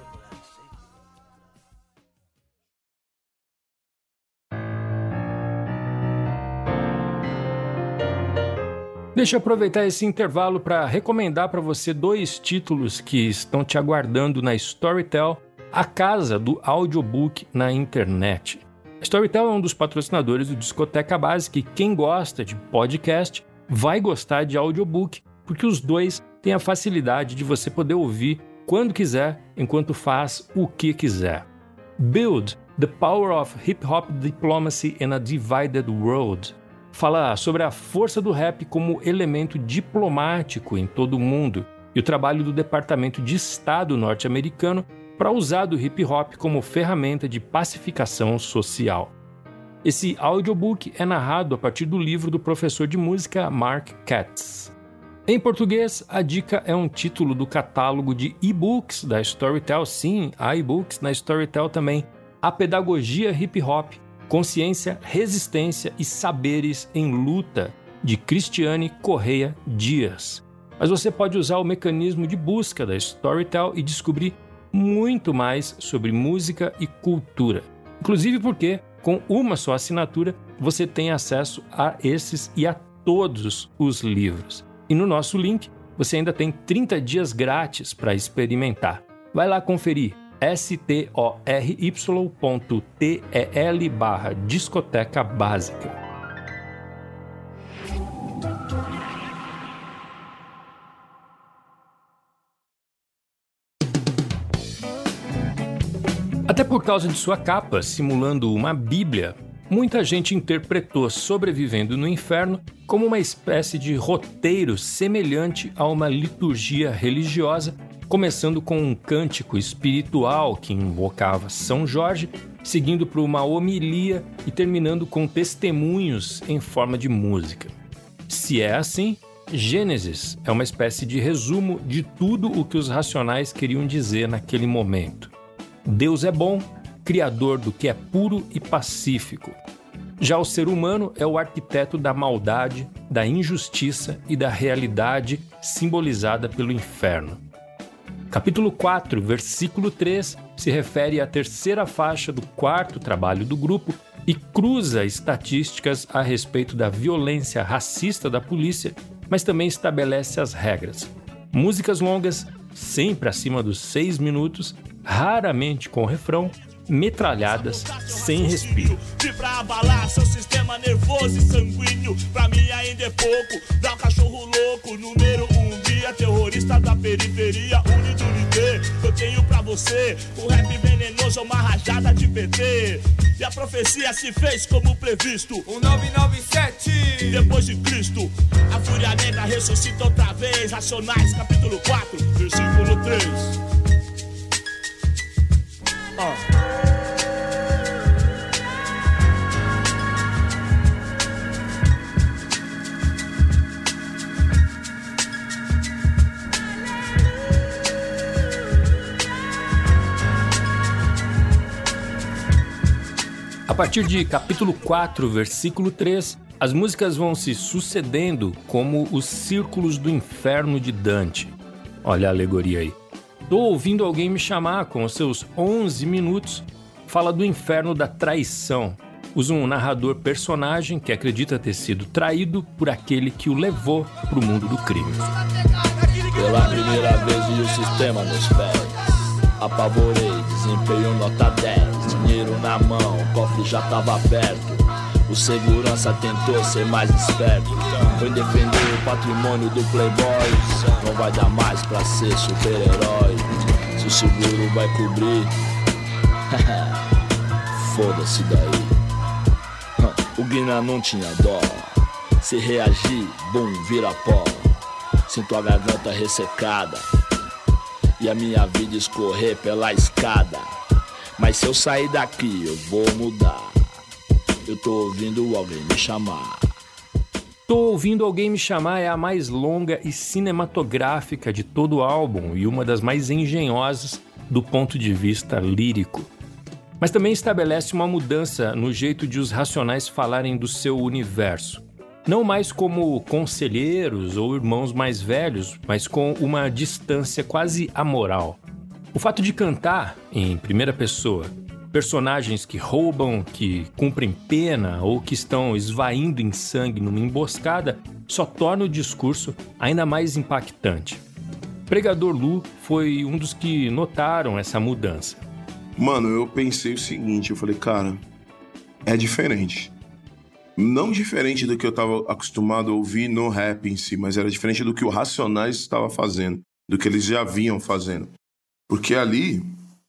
Deixa eu aproveitar esse intervalo para recomendar para você 2 títulos que estão te aguardando na Storytel, a casa do audiobook na internet. A Storytel é um dos patrocinadores do Discoteca Básica e quem gosta de podcast vai gostar de audiobook, porque os dois têm a facilidade de você poder ouvir quando quiser, enquanto faz o que quiser. Build, The Power of Hip Hop Diplomacy in a Divided World. Fala sobre a força do rap como elemento diplomático em todo o mundo e o trabalho do Departamento de Estado norte-americano para usar do hip hop como ferramenta de pacificação social. Esse audiobook é narrado a partir do livro do professor de música Mark Katz. Em português, a dica é um título do catálogo de e-books da Storytel, sim, há e-books na Storytel também, A Pedagogia Hip Hop, Consciência, Resistência e Saberes em Luta, de Cristiane Correia Dias. Mas você pode usar o mecanismo de busca da Storytel e descobrir muito mais sobre música e cultura. Inclusive porque, com uma só assinatura, você tem acesso a esses e a todos os livros. E no nosso link, você ainda tem 30 dias grátis para experimentar. Vai lá conferir story.tel/discoteca básica. Até por causa de sua capa, simulando uma Bíblia, muita gente interpretou Sobrevivendo no Inferno como uma espécie de roteiro semelhante a uma liturgia religiosa, começando com um cântico espiritual que invocava São Jorge, seguindo por uma homilia e terminando com testemunhos em forma de música. Se é assim, Gênesis é uma espécie de resumo de tudo o que os Racionais queriam dizer naquele momento. Deus é bom, criador do que é puro e pacífico. Já o ser humano é o arquiteto da maldade, da injustiça e da realidade simbolizada pelo inferno. Capítulo 4, versículo 3, se refere à terceira faixa do quarto trabalho do grupo e cruza estatísticas a respeito da violência racista da polícia, mas também estabelece as regras. Músicas longas, sempre acima dos 6 minutos, raramente com refrão, metralhadas sem respiro. Pra abalar seu sistema nervoso e sanguíneo, pra mim ainda é pouco. Dá um cachorro louco, número 1 guia, terrorista da periferia, unidunité. Eu tenho pra você, o rap venenoso é uma rajada de PT. E a profecia se fez como previsto. 1997 depois de Cristo, a fúria negra ressuscita outra vez. Racionais, capítulo 4, versículo 3. A partir de capítulo 4, versículo 3, as músicas vão se sucedendo como os círculos do inferno de Dante. Olha a alegoria aí. Tô ouvindo alguém me chamar com os seus 11 minutos, fala do inferno da traição. Usa um narrador personagem que acredita ter sido traído por aquele que o levou para o mundo do crime. Pela primeira vez vi o sistema nos pés. Apavorei, desempenho nota 10. Dinheiro na mão, o cofre já tava aberto. O segurança tentou ser mais esperto. Foi defender o patrimônio do playboy. Não vai dar mais pra ser super-herói. Se o seguro vai cobrir, foda-se daí. O Guina não tinha dó. Se reagir, bum, vira pó. Sinto a garganta ressecada e a minha vida escorrer pela escada. Mas se eu sair daqui, eu vou mudar. Eu tô ouvindo alguém me chamar. Tô ouvindo alguém me chamar é a mais longa e cinematográfica de todo o álbum e uma das mais engenhosas do ponto de vista lírico. Mas também estabelece uma mudança no jeito de os Racionais falarem do seu universo. Não mais como conselheiros ou irmãos mais velhos, mas com uma distância quase amoral. O fato de cantar em primeira pessoa personagens que roubam, que cumprem pena ou que estão esvaindo em sangue numa emboscada só torna o discurso ainda mais impactante. Pregador Lu foi um dos que notaram essa mudança. Mano, eu pensei o seguinte, eu falei, cara, é diferente. Não diferente do que eu tava acostumado a ouvir no rap em si, mas era diferente do que o Racionais estava fazendo, do que eles já vinham fazendo. Porque ali,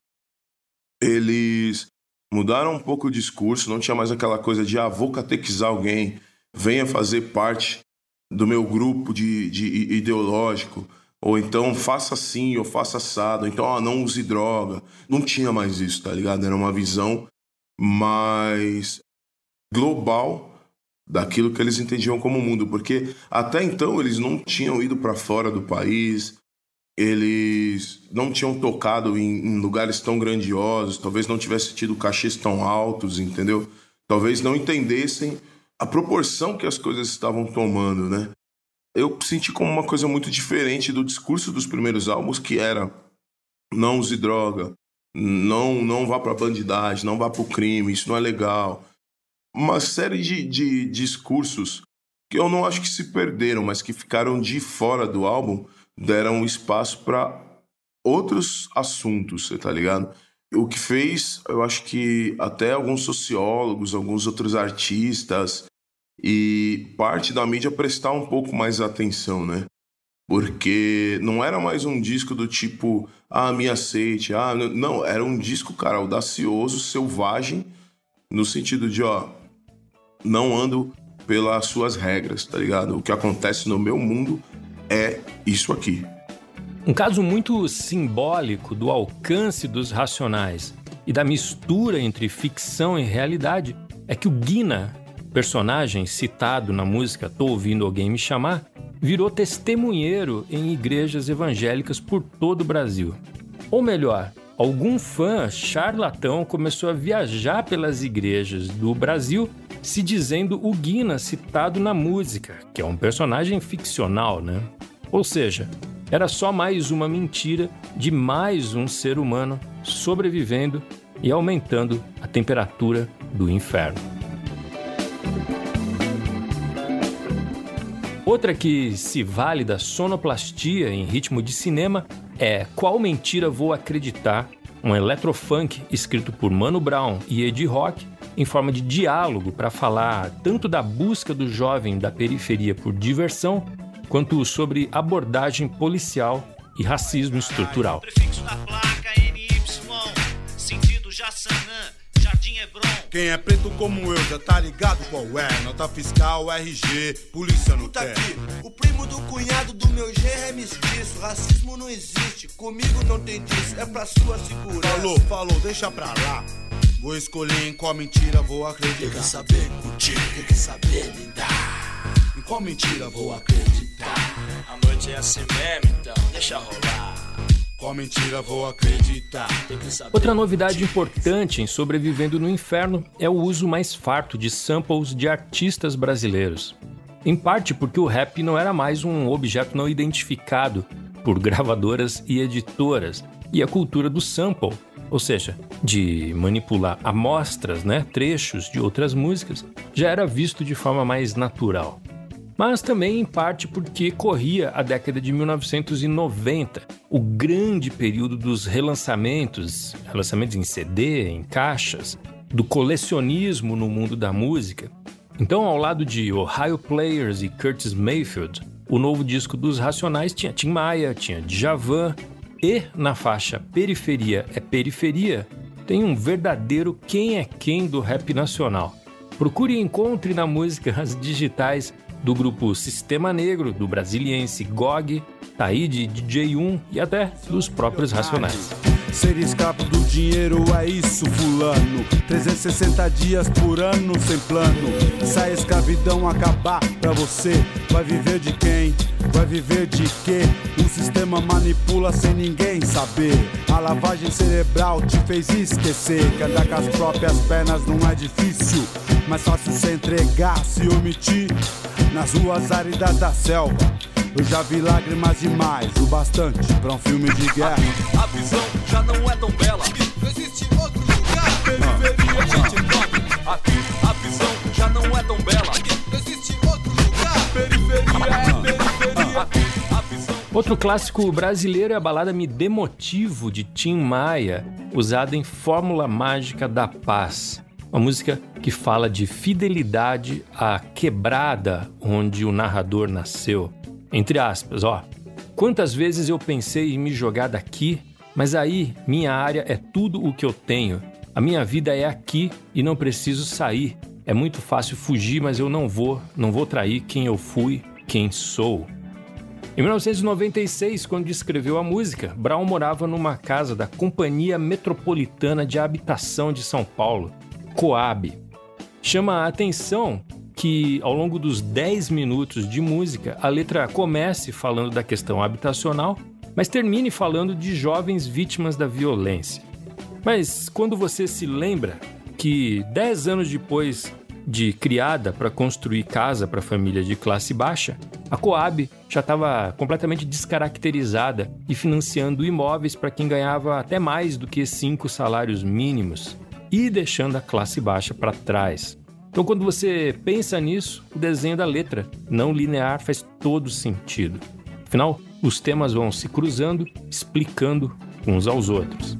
eles mudaram um pouco o discurso, não tinha mais aquela coisa de, vou catequizar alguém, venha fazer parte do meu grupo de ideológico, ou então faça assim, ou faça assado, então não use droga. Não tinha mais isso, tá ligado? Era uma visão mais global daquilo que eles entendiam como mundo, porque até então eles não tinham ido para fora do país, eles não tinham tocado em lugares tão grandiosos, talvez não tivessem tido cachês tão altos, entendeu? Talvez não entendessem a proporção que as coisas estavam tomando, né? Eu senti como uma coisa muito diferente do discurso dos primeiros álbuns, que era não use droga, não vá pra bandidagem, não vá pro crime, isso não é legal. Uma série de discursos que eu não acho que se perderam, mas que ficaram de fora do álbum, deram espaço para outros assuntos, você tá ligado? O que fez, eu acho que até alguns sociólogos, alguns outros artistas e parte da mídia prestar um pouco mais atenção, né? Porque não era mais um disco do tipo, me aceite, não, era um disco, cara, audacioso, selvagem, no sentido de, não ando pelas suas regras, tá ligado? O que acontece no meu mundo é isso aqui. Um caso muito simbólico do alcance dos Racionais e da mistura entre ficção e realidade é que o Guina, personagem citado na música Tô Ouvindo Alguém Me Chamar, virou testemunheiro em igrejas evangélicas por todo o Brasil. Ou melhor, algum fã charlatão começou a viajar pelas igrejas do Brasil se dizendo o Guina citado na música, que é um personagem ficcional, né? Ou seja, era só mais uma mentira de mais um ser humano sobrevivendo e aumentando a temperatura do inferno. Outra que se vale da sonoplastia em ritmo de cinema é Qual Mentira Vou Acreditar, um electrofunk escrito por Mano Brown e Ed Rock em forma de diálogo para falar tanto da busca do jovem da periferia por diversão, quanto sobre abordagem policial e racismo estrutural. Prefixo na placa NY, sentido Jaçanã, Jardim Hebron. Quem é preto como eu já tá ligado qual é. Nota fiscal, RG, polícia no pé. Aqui, o primo do cunhado do meu genro é mestiço. Racismo não existe, comigo não tem disso, é pra sua segurança. Falou, deixa pra lá. Vou escolher em qual mentira vou acreditar. Tem que saber curtir, tem que saber lidar. Em qual mentira vou acreditar? A noite é assim mesmo, então deixa rolar. Qual mentira vou acreditar? Outra novidade importante em Sobrevivendo no Inferno é o uso mais farto de samples de artistas brasileiros. Em parte porque o rap não era mais um objeto não identificado por gravadoras e editoras, e a cultura do sample, ou seja, de manipular amostras, trechos de outras músicas, já era visto de forma mais natural. Mas também em parte porque corria a década de 1990, o grande período dos relançamentos em CD, em caixas, do colecionismo no mundo da música. Então, ao lado de Ohio Players e Curtis Mayfield, o novo disco dos Racionais tinha Tim Maia, tinha Djavan, e na faixa Periferia é Periferia, tem um verdadeiro quem é quem do rap nacional. Procure e encontre na música as digitais do grupo Sistema Negro, do brasiliense GOG, Taíde, DJ1 e até dos próprios Racionais. Ser escravo do dinheiro é isso, fulano. 360 dias por ano sem plano. Se a escravidão acabar pra você, vai viver de quem? Vai viver de quê? O sistema manipula sem ninguém saber. A lavagem cerebral te fez esquecer que andar com as próprias pernas não é difícil. Mais fácil se entregar, se omitir nas ruas áridas da selva. Eu já vi lágrimas demais, o bastante pra um filme de guerra. A visão já não é tão bela. Não existe outro lugar. Periferia a gente encontra. Aqui a visão já não é tão bela. Não existe outro lugar. Periferia é periferia. Aqui a visão. Outro clássico brasileiro é a balada Me Dê Motivo, de Tim Maia, usada em Fórmula Mágica da Paz. Uma música que fala de fidelidade à quebrada onde o narrador nasceu. Entre aspas, quantas vezes eu pensei em me jogar daqui, mas aí minha área é tudo o que eu tenho. A minha vida é aqui e não preciso sair. É muito fácil fugir, mas eu não vou trair quem eu fui, quem sou. Em 1996, quando escreveu a música, Brown morava numa casa da Companhia Metropolitana de Habitação de São Paulo, Coab. Chama a atenção que, ao longo dos 10 minutos de música, a letra comece falando da questão habitacional, mas termine falando de jovens vítimas da violência. Mas quando você se lembra que 10 anos depois de criada para construir casa para família de classe baixa, a Coab já estava completamente descaracterizada e financiando imóveis para quem ganhava até mais do que 5 salários mínimos e deixando a classe baixa para trás. Então, quando você pensa nisso, o desenho da letra não linear faz todo sentido. Afinal, os temas vão se cruzando, explicando uns aos outros.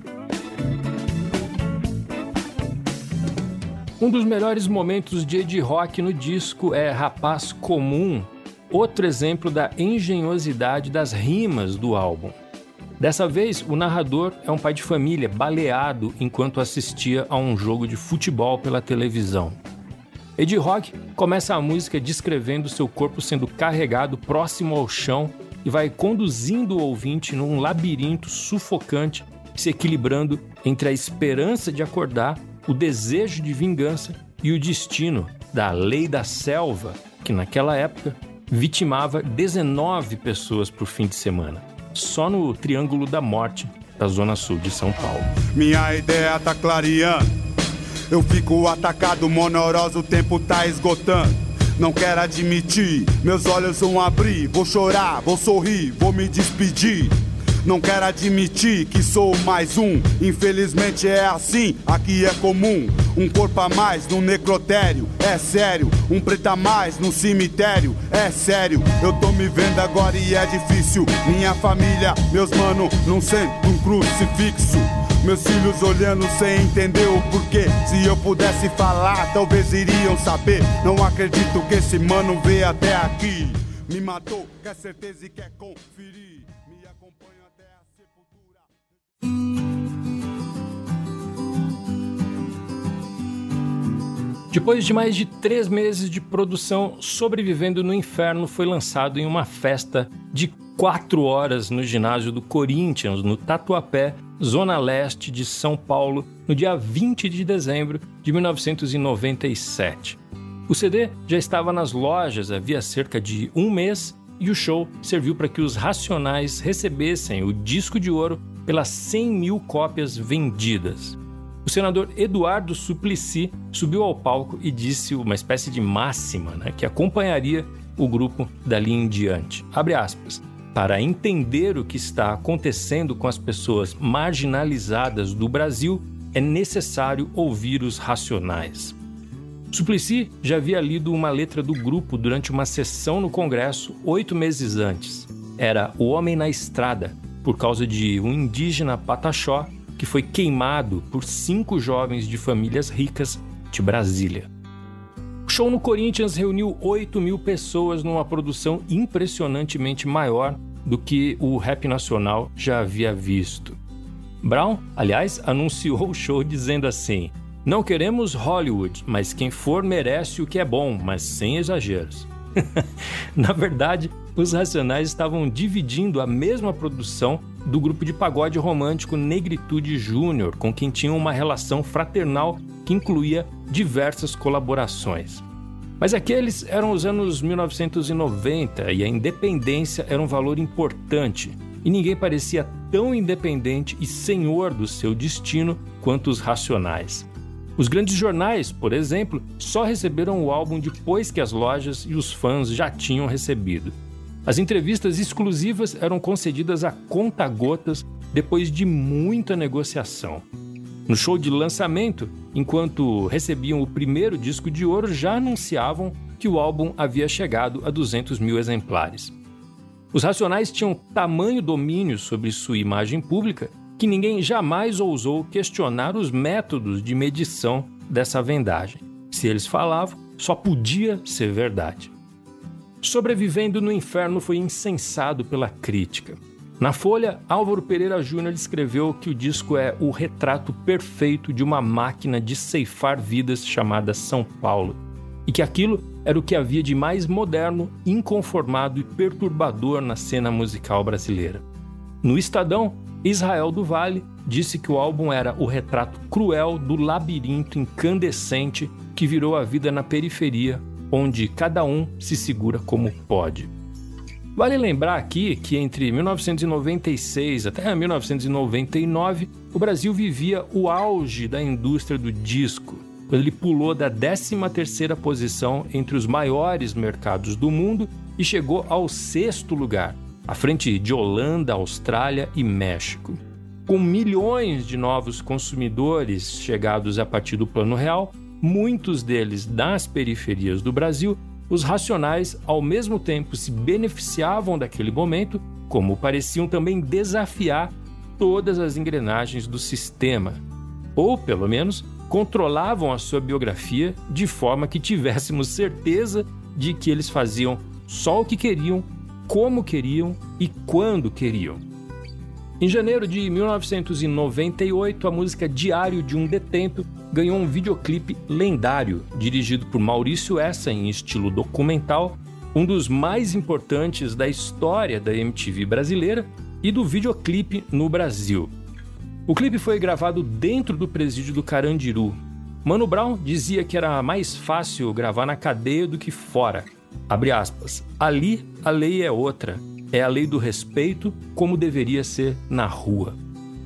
Um dos melhores momentos de Ed Rock no disco é Rapaz Comum, outro exemplo da engenhosidade das rimas do álbum. Dessa vez, o narrador é um pai de família baleado enquanto assistia a um jogo de futebol pela televisão. Ed Rock começa a música descrevendo seu corpo sendo carregado próximo ao chão e vai conduzindo o ouvinte num labirinto sufocante, se equilibrando entre a esperança de acordar, o desejo de vingança e o destino da lei da selva, que naquela época vitimava 19 pessoas por fim de semana, só no Triângulo da Morte da Zona Sul de São Paulo. Minha ideia tá clareando, eu fico atacado, monoroso, o tempo tá esgotando. Não quero admitir, meus olhos vão abrir, vou chorar, vou sorrir, vou me despedir. Não quero admitir que sou mais um, infelizmente é assim, aqui é comum. Um corpo a mais no necrotério, é sério. Um preto a mais no cemitério, é sério. Eu tô me vendo agora e é difícil. Minha família, meus mano, não sento um crucifixo. Meus filhos olhando sem entender o porquê. Se eu pudesse falar, talvez iriam saber. Não acredito que esse mano veio até aqui. Me matou, quer certeza e quer conferir. Me acompanha até a sepultura. Depois de mais de 3 meses de produção, Sobrevivendo no Inferno foi lançado em uma festa de 4 horas no ginásio do Corinthians, no Tatuapé, Zona Leste de São Paulo, no dia 20 de dezembro de 1997. O CD já estava nas lojas havia cerca de 1 mês e o show serviu para que os Racionais recebessem o disco de ouro pelas 100 mil cópias vendidas. O senador Eduardo Suplicy subiu ao palco e disse uma espécie de máxima, que acompanharia o grupo dali em diante. Abre aspas. Para entender o que está acontecendo com as pessoas marginalizadas do Brasil, é necessário ouvir os Racionais. Suplicy já havia lido uma letra do grupo durante uma sessão no Congresso 8 meses antes. Era O Homem na Estrada, por causa de um indígena pataxó que foi queimado por 5 jovens de famílias ricas de Brasília. O show no Corinthians reuniu 8 mil pessoas numa produção impressionantemente maior do que o rap nacional já havia visto. Brown, aliás, anunciou o show dizendo assim: "Não queremos Hollywood, mas quem for merece o que é bom, mas sem exageros." Na verdade, os Racionais estavam dividindo a mesma produção do grupo de pagode romântico Negritude Júnior, com quem tinham uma relação fraternal que incluía diversas colaborações. Mas aqueles eram os anos 1990 e a independência era um valor importante, e ninguém parecia tão independente e senhor do seu destino quanto os Racionais. Os grandes jornais, por exemplo, só receberam o álbum depois que as lojas e os fãs já tinham recebido. As entrevistas exclusivas eram concedidas a conta-gotas depois de muita negociação. No show de lançamento, enquanto recebiam o primeiro disco de ouro, já anunciavam que o álbum havia chegado a 200 mil exemplares. Os Racionais tinham tamanho domínio sobre sua imagem pública que ninguém jamais ousou questionar os métodos de medição dessa vendagem. Se eles falavam, só podia ser verdade. Sobrevivendo no Inferno foi incensado pela crítica. Na Folha, Álvaro Pereira Júnior escreveu que o disco é o retrato perfeito de uma máquina de ceifar vidas chamada São Paulo, e que aquilo era o que havia de mais moderno, inconformado e perturbador na cena musical brasileira. No Estadão, Israel do Vale disse que o álbum era o retrato cruel do labirinto incandescente que virou a vida na periferia, onde cada um se segura como pode. Vale lembrar aqui que entre 1996 até 1999, o Brasil vivia o auge da indústria do disco, quando ele pulou da 13ª posição entre os maiores mercados do mundo e chegou ao 6º lugar, à frente de Holanda, Austrália e México. Com milhões de novos consumidores chegados a partir do Plano Real, muitos deles das periferias do Brasil, os Racionais, ao mesmo tempo, se beneficiavam daquele momento, como pareciam também desafiar todas as engrenagens do sistema. Ou, pelo menos, controlavam a sua biografia de forma que tivéssemos certeza de que eles faziam só o que queriam, como queriam e quando queriam. Em janeiro de 1998, a música Diário de um Detento ganhou um videoclipe lendário, dirigido por Maurício Essa em estilo documental, um dos mais importantes da história da MTV brasileira e do videoclipe no Brasil. O clipe foi gravado dentro do presídio do Carandiru. Mano Brown dizia que era mais fácil gravar na cadeia do que fora. Abre aspas. Ali, a lei é outra. É a lei do respeito, como deveria ser na rua.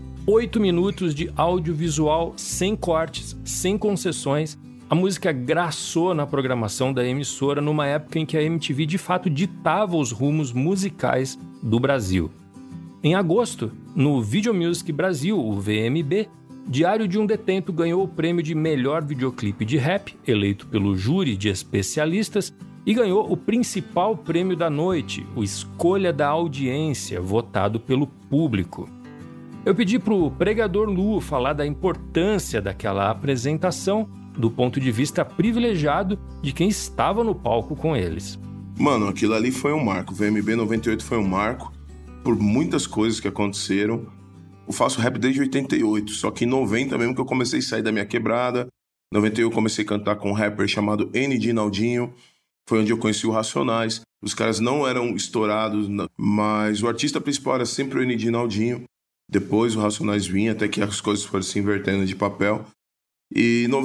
8 minutos de audiovisual sem cortes, sem concessões. A música graçou na programação da emissora numa época em que a MTV de fato ditava os rumos musicais do Brasil. Em agosto, no Video Music Brasil, o VMB, Diário de um Detento ganhou o prêmio de melhor videoclipe de rap, eleito pelo júri de especialistas, e ganhou o principal prêmio da noite, o Escolha da Audiência, votado pelo público. Eu pedi para o Pregador Lu falar da importância daquela apresentação do ponto de vista privilegiado de quem estava no palco com eles. Mano, aquilo ali foi um marco. O VMB 98 foi um marco por muitas coisas que aconteceram. Eu faço rap desde 88, só que em 90 mesmo que eu comecei a sair da minha quebrada. Em 91 eu comecei a cantar com um rapper chamado N.D. Naldinho. Foi onde eu conheci o Racionais. Os caras não eram estourados, mas o artista principal era sempre o N.D. Naldinho. Depois o Racionais vinha, até que as coisas foram se invertendo de papel. E em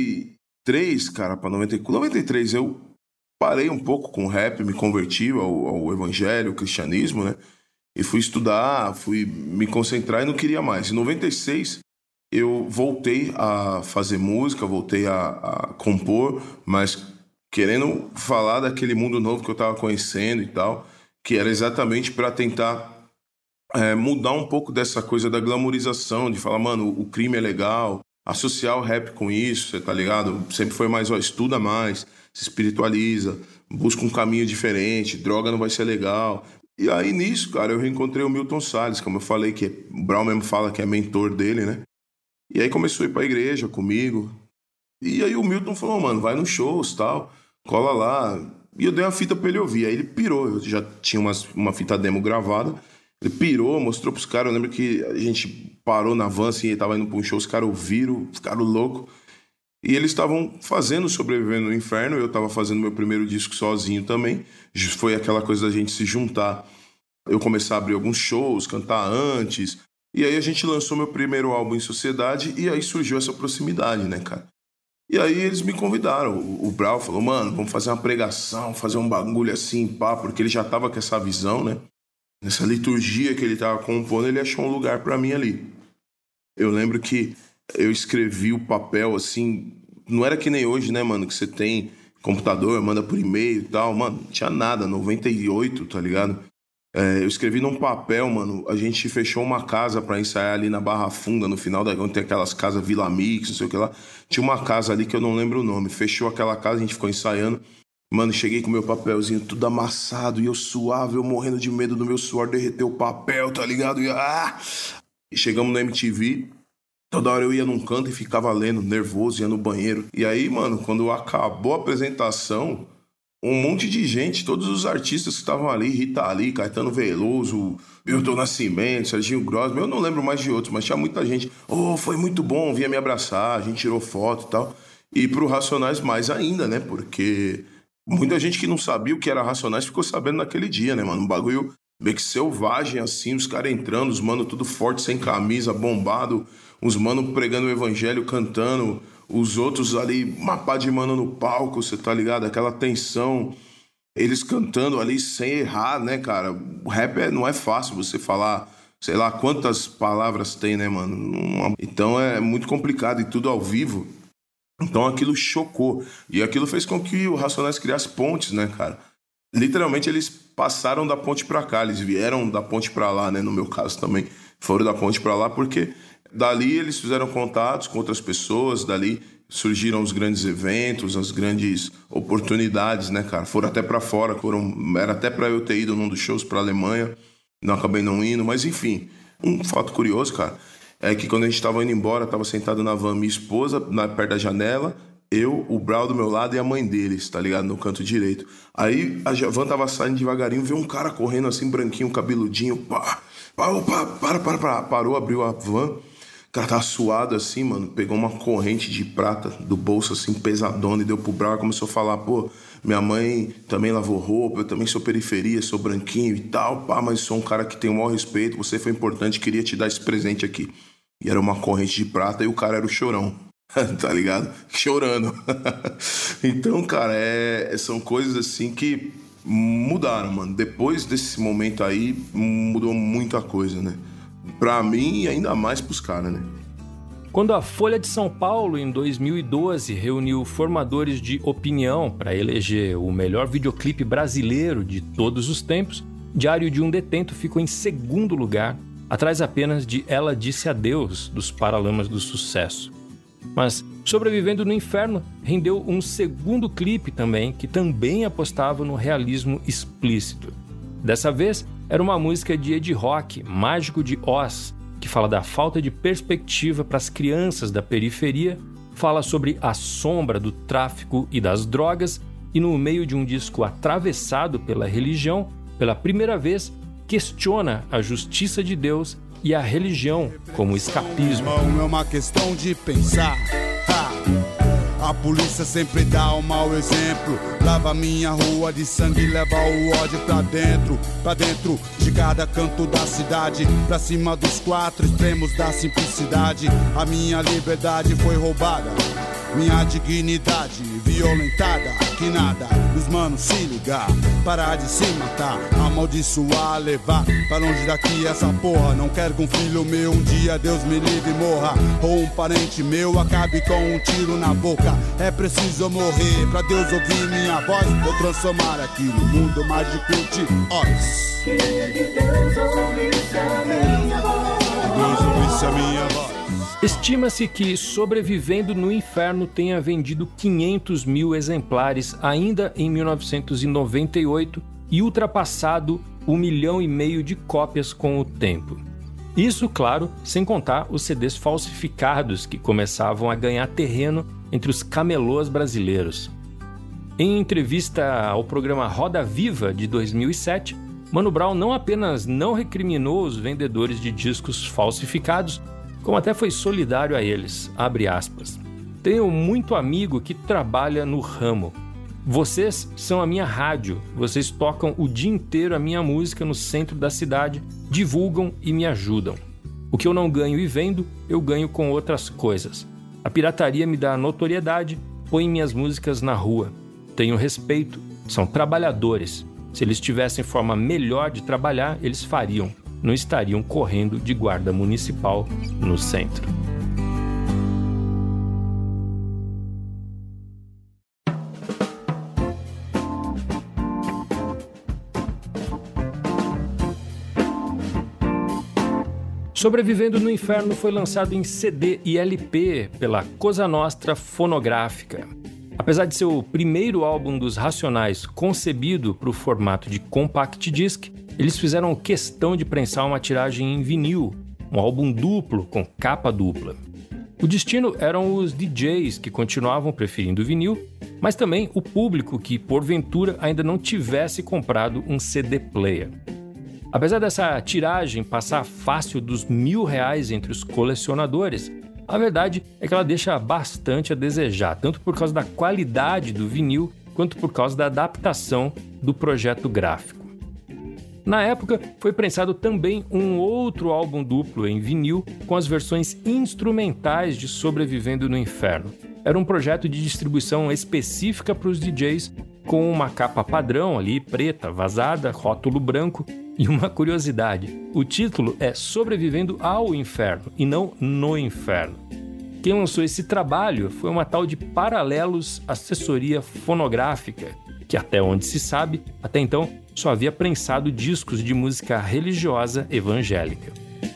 93, cara, para 93 eu parei um pouco com o rap, me converti ao evangelho, ao cristianismo, né? E fui estudar, fui me concentrar e não queria mais. Em 96 eu voltei a fazer música, voltei a compor, mas querendo falar daquele mundo novo que eu estava conhecendo e tal, que era exatamente para tentar mudar um pouco dessa coisa da glamorização, de falar, mano, o crime é legal, associar o rap com isso, você tá ligado? Sempre foi mais, estuda mais, se espiritualiza, busca um caminho diferente, droga não vai ser legal. E aí nisso, cara, eu reencontrei o Milton Salles, como eu falei, que o Brown mesmo fala que é mentor dele, né? E aí começou a ir pra igreja comigo. E aí o Milton falou, mano, vai nos shows e tal, cola lá. E eu dei uma fita pra ele ouvir. Aí ele pirou, eu já tinha uma fita demo gravada. Ele pirou, mostrou pros caras. Eu lembro que a gente parou na van, assim, ele tava indo pra um show, os caras ouviram, ficaram loucos. E eles estavam fazendo Sobrevivendo no Inferno, eu tava fazendo meu primeiro disco sozinho também. Foi aquela coisa da gente se juntar. Eu começar a abrir alguns shows, cantar antes. E aí a gente lançou meu primeiro álbum em sociedade e aí surgiu essa proximidade, né, cara? E aí eles me convidaram. O Brau falou, mano, vamos fazer uma pregação, fazer um bagulho assim, pá, porque ele já tava com essa visão, né? Nessa liturgia que ele tava compondo, ele achou um lugar pra mim ali. Eu lembro que eu escrevi o papel, assim, não era que nem hoje, né, mano, que você tem computador, manda por e-mail e tal, mano, não tinha nada, 98, tá ligado? Eu escrevi num papel, mano, a gente fechou uma casa pra ensaiar ali na Barra Funda, no final da onde tem aquelas casas Vila Mix, não sei o que lá, tinha uma casa ali que eu não lembro o nome, fechou aquela casa, a gente ficou ensaiando, mano, cheguei com meu papelzinho tudo amassado, e eu suave, eu morrendo de medo do meu suor derreter o papel, tá ligado? E chegamos no MTV, toda hora eu ia num canto e ficava lendo, nervoso, ia no banheiro. E aí, mano, quando acabou a apresentação, um monte de gente, todos os artistas que estavam ali, Rita Lee, Caetano Veloso, Milton Nascimento, Serginho Grosman, eu não lembro mais de outros, mas tinha muita gente. Foi muito bom, vinha me abraçar, a gente tirou foto e tal. E pro Racionais mais ainda, né? Porque muita gente que não sabia o que era Racionais ficou sabendo naquele dia, né, mano? Um bagulho meio que selvagem, assim, os caras entrando, os mano tudo forte, sem camisa, bombado, os mano pregando o evangelho, cantando, os outros ali, uma pá de mano no palco, você tá ligado? Aquela tensão, eles cantando ali sem errar, né, cara? O rap não é fácil você falar, sei lá, quantas palavras tem, né, mano? Então é muito complicado e tudo ao vivo. Então aquilo chocou. E aquilo fez com que o Racionais criasse pontes, né, cara? Literalmente eles passaram da ponte pra cá, eles vieram da ponte pra lá, né, no meu caso também. Foram da ponte pra lá porque dali eles fizeram contatos com outras pessoas, dali surgiram os grandes eventos, as grandes oportunidades, né, cara? Foram até pra fora, era até pra eu ter ido num dos shows pra Alemanha, não acabei não indo, mas enfim. Um fato curioso, cara, é que quando a gente tava indo embora, tava sentado na van, minha esposa, perto da janela, eu, o Brau do meu lado e a mãe deles, tá ligado? No canto direito. Aí a van tava saindo devagarinho, veio um cara correndo assim, branquinho, cabeludinho, pá. Parou, abriu a van. O cara tava suado assim, mano. Pegou uma corrente de prata do bolso, assim, pesadona, e deu pro Brau. Começou a falar, pô, minha mãe também lavou roupa, eu também sou periferia, sou branquinho e tal, pá, mas sou um cara que tem o maior respeito, você foi importante, queria te dar esse presente aqui. E era uma corrente de prata e o cara era o Chorão, tá ligado? Chorando. Então, cara, são coisas assim que mudaram, mano. Depois desse momento aí, mudou muita coisa, né? Pra mim e ainda mais pros caras, né? Quando a Folha de São Paulo, em 2012, reuniu formadores de opinião para eleger o melhor videoclipe brasileiro de todos os tempos, Diário de um Detento ficou em segundo lugar, atrás apenas de Ela Disse Adeus, dos Paralamas do Sucesso. Mas Sobrevivendo no Inferno rendeu um segundo clipe também, que também apostava no realismo explícito. Dessa vez, era uma música de Ed Rock, Mágico de Oz, que fala da falta de perspectiva para as crianças da periferia, fala sobre a sombra do tráfico e das drogas e, no meio de um disco atravessado pela religião, pela primeira vez, questiona a justiça de Deus e a religião como escapismo. Não é uma questão de pensar. A polícia sempre dá um mau exemplo. Lava minha rua de sangue, leva o ódio pra dentro de cada canto da cidade, pra cima dos quatro extremos da simplicidade. A minha liberdade foi roubada, minha dignidade violentada. Que nada, os manos se ligar, parar de se matar, amaldiçoar, levar pra longe daqui essa porra. Não quero que um filho meu um dia, Deus me livre, morra, ou um parente meu acabe com um tiro na boca. É preciso morrer pra Deus ouvir minha voz. Vou transformar aqui no mundo mágico de Oz. Queria que Deus ouvisse a minha voz. Deus ouvisse a minha voz. Estima-se que Sobrevivendo no Inferno tenha vendido 500 mil exemplares ainda em 1998 e ultrapassado 1,5 milhão de cópias com o tempo. Isso, claro, sem contar os CDs falsificados que começavam a ganhar terreno entre os camelôs brasileiros. Em entrevista ao programa Roda Viva de 2007, Mano Brown não apenas não recriminou os vendedores de discos falsificados, como até foi solidário a eles, abre aspas. Tenho muito amigo que trabalha no ramo. Vocês são a minha rádio, vocês tocam o dia inteiro a minha música no centro da cidade, divulgam e me ajudam. O que eu não ganho e vendo, eu ganho com outras coisas. A pirataria me dá notoriedade, põe minhas músicas na rua. Tenho respeito, são trabalhadores. Se eles tivessem forma melhor de trabalhar, eles fariam. Não estariam correndo de guarda municipal no centro. Sobrevivendo no Inferno foi lançado em CD e LP pela Cosa Nostra Fonográfica. Apesar de ser o primeiro álbum dos Racionais concebido para o formato de compact disc, eles fizeram questão de prensar uma tiragem em vinil, um álbum duplo com capa dupla. O destino eram os DJs que continuavam preferindo o vinil, mas também o público que, porventura, ainda não tivesse comprado um CD player. Apesar dessa tiragem passar fácil dos R$1.000 entre os colecionadores, a verdade é que ela deixa bastante a desejar, tanto por causa da qualidade do vinil, quanto por causa da adaptação do projeto gráfico. Na época, foi prensado também um outro álbum duplo em vinil com as versões instrumentais de Sobrevivendo no Inferno. Era um projeto de distribuição específica para os DJs, com uma capa padrão ali, preta, vazada, rótulo branco. E uma curiosidade, o título é Sobrevivendo ao Inferno e não No Inferno. Quem lançou esse trabalho foi uma tal de Paralelos Assessoria Fonográfica, que até onde se sabe, até então, só havia prensado discos de música religiosa evangélica.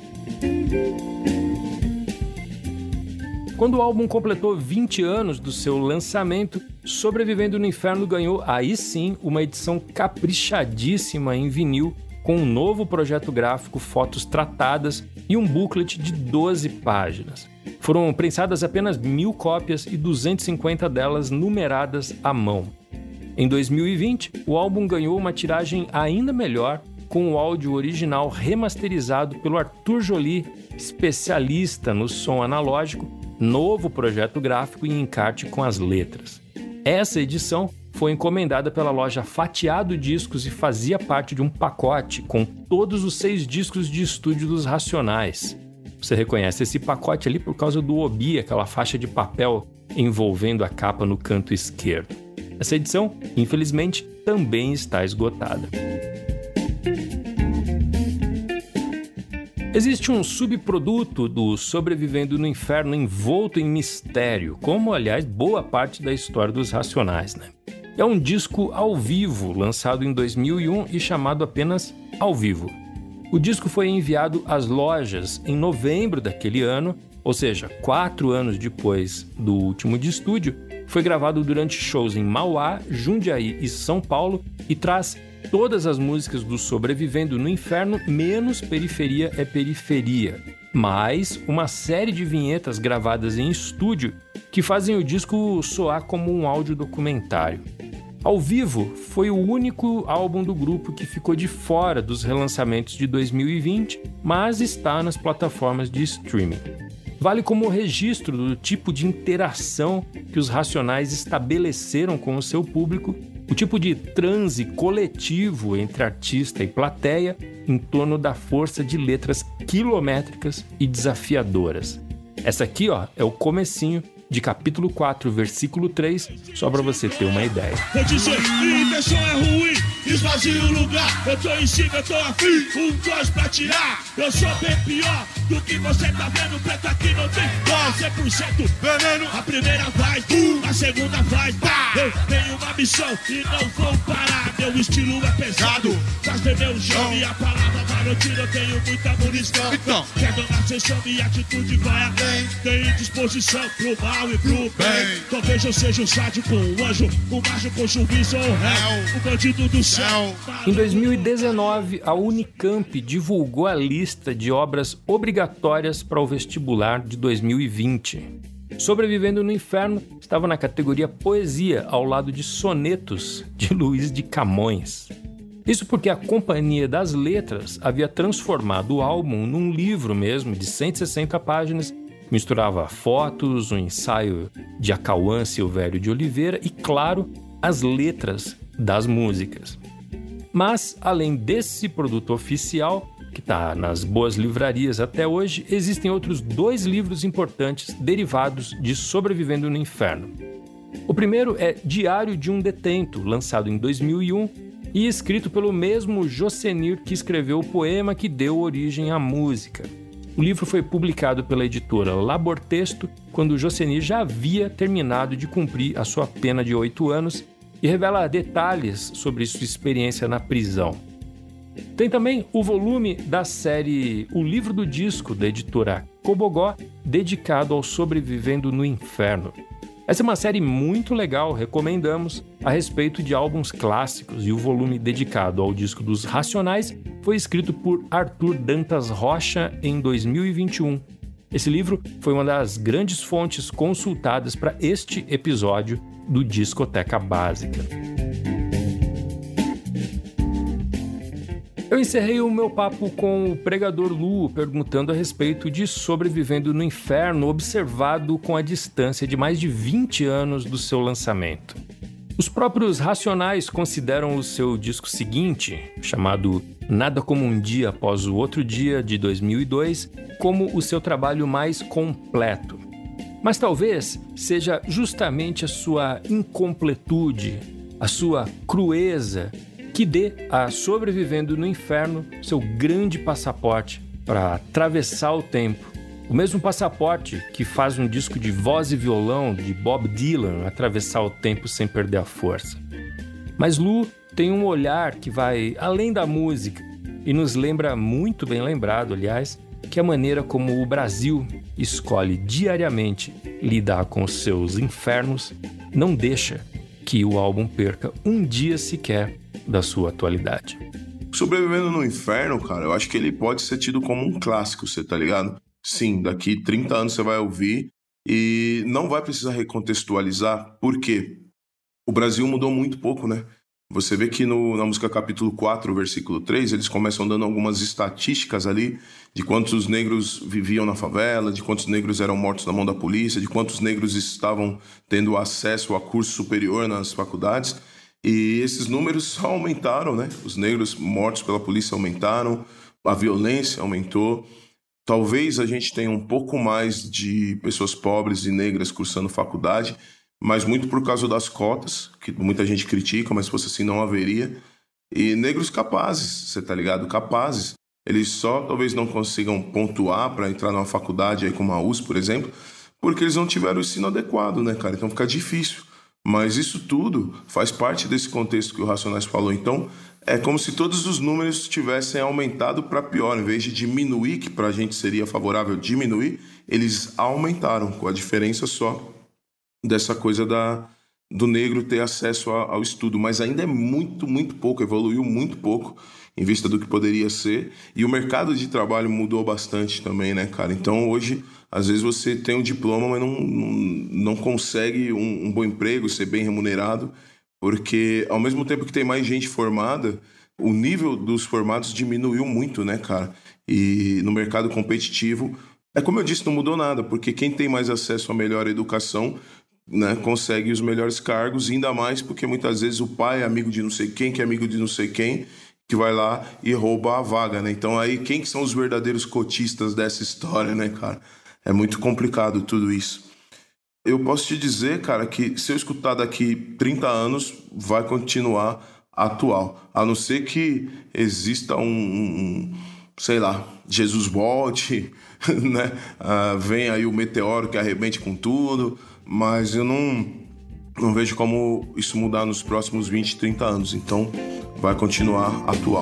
Quando o álbum completou 20 anos do seu lançamento, Sobrevivendo no Inferno ganhou, aí sim, uma edição caprichadíssima em vinil, com um novo projeto gráfico, fotos tratadas e um booklet de 12 páginas. Foram prensadas apenas 1.000 cópias e 250 delas numeradas à mão. Em 2020, o álbum ganhou uma tiragem ainda melhor, com o áudio original remasterizado pelo Arthur Joly, especialista no som analógico, novo projeto gráfico e encarte com as letras. Essa edição foi encomendada pela loja Fatiado Discos e fazia parte de um pacote com todos os 6 discos de estúdio dos Racionais. Você reconhece esse pacote ali por causa do obi, aquela faixa de papel envolvendo a capa no canto esquerdo. Essa edição, infelizmente, também está esgotada. Existe um subproduto do Sobrevivendo no Inferno envolto em mistério, como, aliás, boa parte da história dos Racionais, né? É um disco ao vivo, lançado em 2001 e chamado apenas Ao Vivo. O disco foi enviado às lojas em novembro daquele ano, ou seja, 4 anos depois do último de estúdio. Foi gravado durante shows em Mauá, Jundiaí e São Paulo e traz todas as músicas do Sobrevivendo no Inferno, menos Periferia é Periferia, mais uma série de vinhetas gravadas em estúdio que fazem o disco soar como um audiodocumentário. Ao Vivo foi o único álbum do grupo que ficou de fora dos relançamentos de 2020, mas está nas plataformas de streaming. Vale como registro do tipo de interação que os Racionais estabeleceram com o seu público, o tipo de transe coletivo entre artista e plateia em torno da força de letras quilométricas e desafiadoras. Essa aqui, é o comecinho de capítulo 4, versículo 3, só pra você ter uma ideia. Vou dizer, minha intenção é ruim, esvazio o lugar. Eu tô em cima, eu tô afim, 2 pra tirar. Eu sou bem pior do que você tá vendo, preto aqui não tem dó. 100% veneno, a primeira vai, a segunda vai, pá. Eu tenho uma missão e não vou parar. Meu estilo é pesado, faz beber o chão e a palavra vai no tiro. Eu tenho muita munição, então quer donar sessão, minha atitude vai além. Tenho disposição pro mal e pro bem. Talvez eu seja o sádico, o anjo, o mágico, o juiz ou o réu, o bandido do céu. Em 2019, a Unicamp divulgou a lista de obras obrigatórias para o vestibular de 2020. Sobrevivendo no Inferno estava na categoria Poesia, ao lado de Sonetos, de Luiz de Camões. Isso porque a Companhia das Letras havia transformado o álbum num livro mesmo, de 160 páginas, misturava fotos, um ensaio de Acauã Silvério de Oliveira e, claro, as letras das músicas. Mas, além desse produto oficial, que está nas boas livrarias até hoje, existem outros 2 livros importantes derivados de Sobrevivendo no Inferno. O primeiro é Diário de um Detento, lançado em 2001 e escrito pelo mesmo Jocenir que escreveu o poema que deu origem à música. O livro foi publicado pela editora Labor Texto quando Jocenir já havia terminado de cumprir a sua pena de 8 anos e revela detalhes sobre sua experiência na prisão. Tem também o volume da série O Livro do Disco, da editora Cobogó, dedicado ao Sobrevivendo no Inferno. Essa é uma série muito legal, recomendamos, a respeito de álbuns clássicos, e o volume dedicado ao disco dos Racionais foi escrito por Arthur Dantas Rocha em 2021. Esse livro foi uma das grandes fontes consultadas para este episódio do Discoteca Básica. Eu encerrei o meu papo com o Pregador Lu, perguntando a respeito de Sobrevivendo no Inferno, observado com a distância de mais de 20 anos do seu lançamento. Os próprios Racionais consideram o seu disco seguinte, chamado Nada Como Um Dia Após o Outro Dia, de 2002, como o seu trabalho mais completo. Mas talvez seja justamente a sua incompletude, a sua crueza, que dê a Sobrevivendo no Inferno seu grande passaporte para atravessar o tempo. O mesmo passaporte que faz um disco de voz e violão de Bob Dylan atravessar o tempo sem perder a força. Mas Lu tem um olhar que vai além da música e nos lembra, muito bem lembrado, aliás, que a maneira como o Brasil escolhe diariamente lidar com os seus infernos não deixa que o álbum perca um dia sequer da sua atualidade. Sobrevivendo no Inferno, cara, eu acho que ele pode ser tido como um clássico, você tá ligado? Sim, daqui 30 anos você vai ouvir e não vai precisar recontextualizar, porque o Brasil mudou muito pouco, né? Você vê que na música capítulo 4, versículo 3, eles começam dando algumas estatísticas ali de quantos negros viviam na favela, de quantos negros eram mortos na mão da polícia, de quantos negros estavam tendo acesso a curso superior nas faculdades. E esses números só aumentaram, né? Os negros mortos pela polícia aumentaram, a violência aumentou. Talvez a gente tenha um pouco mais de pessoas pobres e negras cursando faculdade, mas muito por causa das cotas, que muita gente critica, mas se fosse assim não haveria. E negros capazes, você tá ligado? Capazes. Eles só talvez não consigam pontuar para entrar numa faculdade aí como a USP, por exemplo, porque eles não tiveram o ensino adequado, né, cara? Então fica difícil. Mas isso tudo faz parte desse contexto que o Racionais falou. Então é como se todos os números tivessem aumentado para pior. Em vez de diminuir, que pra gente seria favorável diminuir, eles aumentaram, com a diferença só dessa coisa do negro ter acesso ao estudo, mas ainda é muito, muito pouco, evoluiu muito pouco em vista do que poderia ser, e o mercado de trabalho mudou bastante também, né, cara? Então hoje, às vezes você tem um diploma, mas não consegue um bom emprego, ser bem remunerado, porque ao mesmo tempo que tem mais gente formada, o nível dos formados diminuiu muito, né, cara? E no mercado competitivo, como eu disse, não mudou nada, porque quem tem mais acesso à melhor educação, né, consegue os melhores cargos, ainda mais porque muitas vezes o pai é amigo de não sei quem, que é amigo de não sei quem, que vai lá e rouba a vaga, né? Então aí quem que são os verdadeiros cotistas dessa história, né, cara? É muito complicado tudo isso. Eu posso te dizer, cara, que se eu escutar daqui 30 anos, vai continuar atual. A não ser que exista sei lá, Jesus volte, né? Vem aí o meteoro que arrebente com tudo, mas eu não vejo como isso mudar nos próximos 20, 30 anos. Então, vai continuar atual.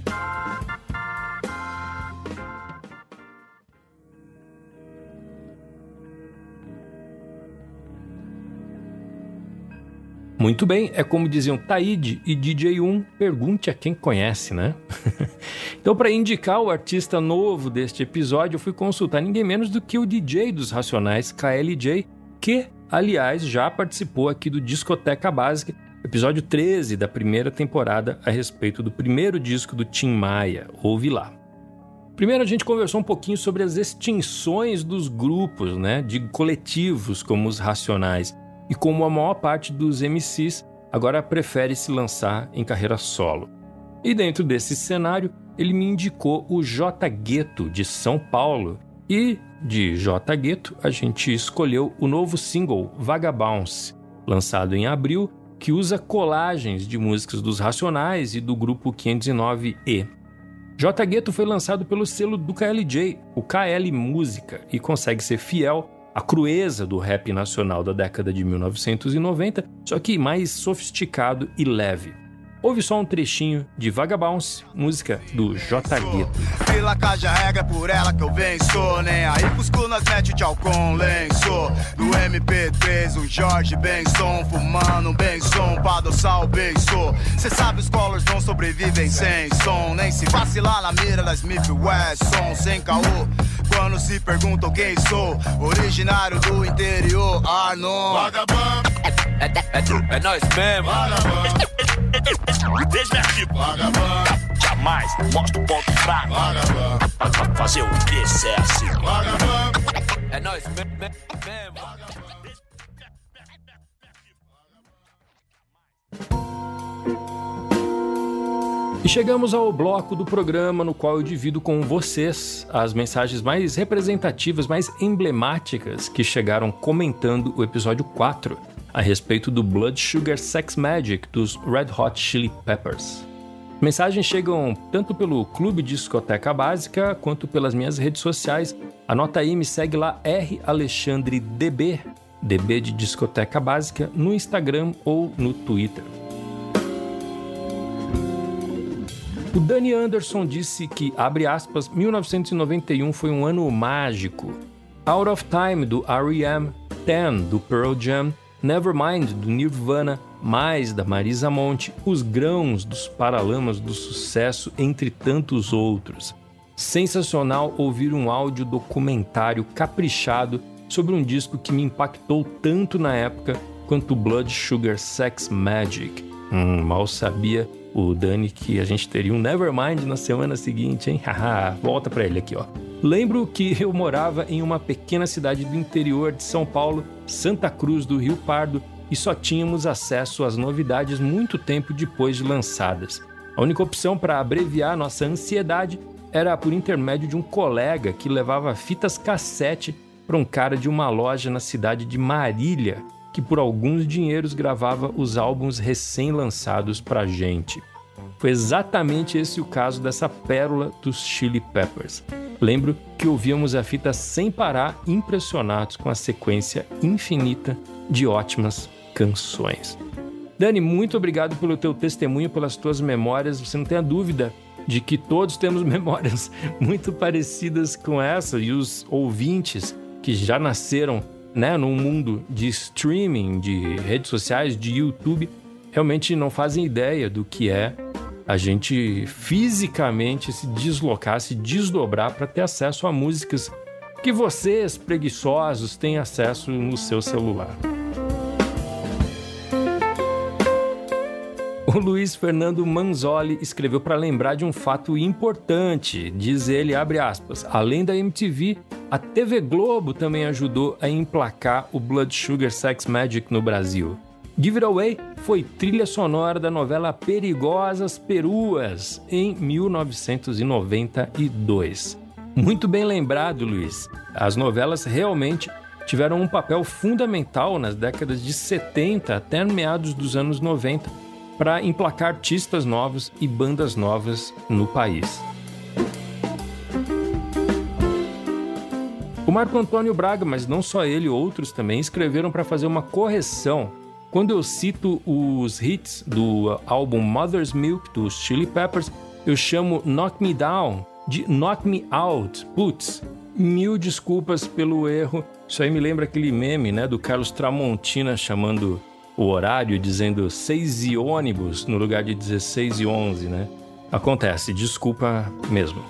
Muito bem, é como diziam Taíde e DJ1, pergunte a quem conhece, né? Então, para indicar o artista novo deste episódio, eu fui consultar ninguém menos do que o DJ dos Racionais, KLJ, que, aliás, já participou aqui do Discoteca Básica, episódio 13 da primeira temporada, a respeito do primeiro disco do Tim Maia. Ouve lá. Primeiro a gente conversou um pouquinho sobre as extinções dos grupos, né, de coletivos como os Racionais, e como a maior parte dos MCs agora prefere se lançar em carreira solo. E dentro desse cenário, ele me indicou o J Gueto, de São Paulo, e de J Gueto a gente escolheu o novo single Vagabounce, lançado em abril, que usa colagens de músicas dos Racionais e do grupo 509E. J Gueto foi lançado pelo selo do KLJ, o KL Música, e consegue ser fiel à crueza do rap nacional da década de 1990, só que mais sofisticado e leve. Ouve só um trechinho de Vagabounce, música do J Gueto. Vila Caja regra por ela que eu venço, nem aí Cusco nós mete tchau com lenço. Do MP3 um Jorge Benson, fumando um Benson pra adoçar o beiço. Cê sabe os colors não sobrevivem sem som, nem se vacilar na mira da Smith Wesson. Sem caô, quando se perguntam quem sou, originário do interior, Arnon. Vagabundo, é nós mesmo. Desvertido, jamais mostra o ponto fraco. Pra fazer o que se é assim. É nóis mesmo. E chegamos ao bloco do programa no qual eu divido com vocês as mensagens mais representativas, mais emblemáticas que chegaram comentando o episódio 4 a respeito do Blood Sugar Sex Magik dos Red Hot Chili Peppers. Mensagens chegam tanto pelo Clube Discoteca Básica quanto pelas minhas redes sociais. Anota aí, me segue lá, RAlexandreDB, DB de Discoteca Básica, no Instagram ou no Twitter. O Dani Anderson disse que, abre aspas, 1991 foi um ano mágico. Out of Time, do R.E.M., Ten, do Pearl Jam, Nevermind, do Nirvana, Mais, da Marisa Monte, Os Grãos, dos Paralamas do Sucesso, entre tantos outros. Sensacional ouvir um áudio documentário caprichado sobre um disco que me impactou tanto na época quanto Blood Sugar Sex Magik. Mal sabia o Dani que a gente teria um Nevermind na semana seguinte, hein? Volta pra ele aqui, ó. Lembro que eu morava em uma pequena cidade do interior de São Paulo, Santa Cruz do Rio Pardo, e só tínhamos acesso às novidades muito tempo depois de lançadas. A única opção para abreviar nossa ansiedade era por intermédio de um colega que levava fitas cassete para um cara de uma loja na cidade de Marília, que por alguns dinheiros gravava os álbuns recém-lançados pra gente. Foi exatamente esse o caso dessa pérola dos Chili Peppers. Lembro que ouvíamos a fita sem parar, impressionados com a sequência infinita de ótimas canções. Dani, muito obrigado pelo teu testemunho, pelas tuas memórias. Você não tem a dúvida de que todos temos memórias muito parecidas com essa, e os ouvintes que já nasceram, né, num mundo de streaming, de redes sociais, de YouTube, realmente não fazem ideia do que é a gente fisicamente se deslocar, se desdobrar para ter acesso a músicas que vocês, preguiçosos, têm acesso no seu celular. O Luiz Fernando Manzoli escreveu para lembrar de um fato importante. Diz ele, abre aspas, além da MTV, a TV Globo também ajudou a emplacar o Blood Sugar Sex Magik no Brasil. Give It Away foi trilha sonora da novela Perigosas Peruas, em 1992. Muito bem lembrado, Luiz. As novelas realmente tiveram um papel fundamental nas décadas de 70 até meados dos anos 90 para emplacar artistas novos e bandas novas no país. O Marco Antônio Braga, mas não só ele, outros também, escreveram para fazer uma correção. Quando eu cito os hits do álbum Mother's Milk dos Chili Peppers, eu chamo Knock Me Down de Knock Me Out. Putz, mil desculpas pelo erro. Isso aí me lembra aquele meme, né, do Carlos Tramontina chamando o horário, dizendo 6 e ônibus no lugar de 16 e 11, né? Acontece, desculpa mesmo.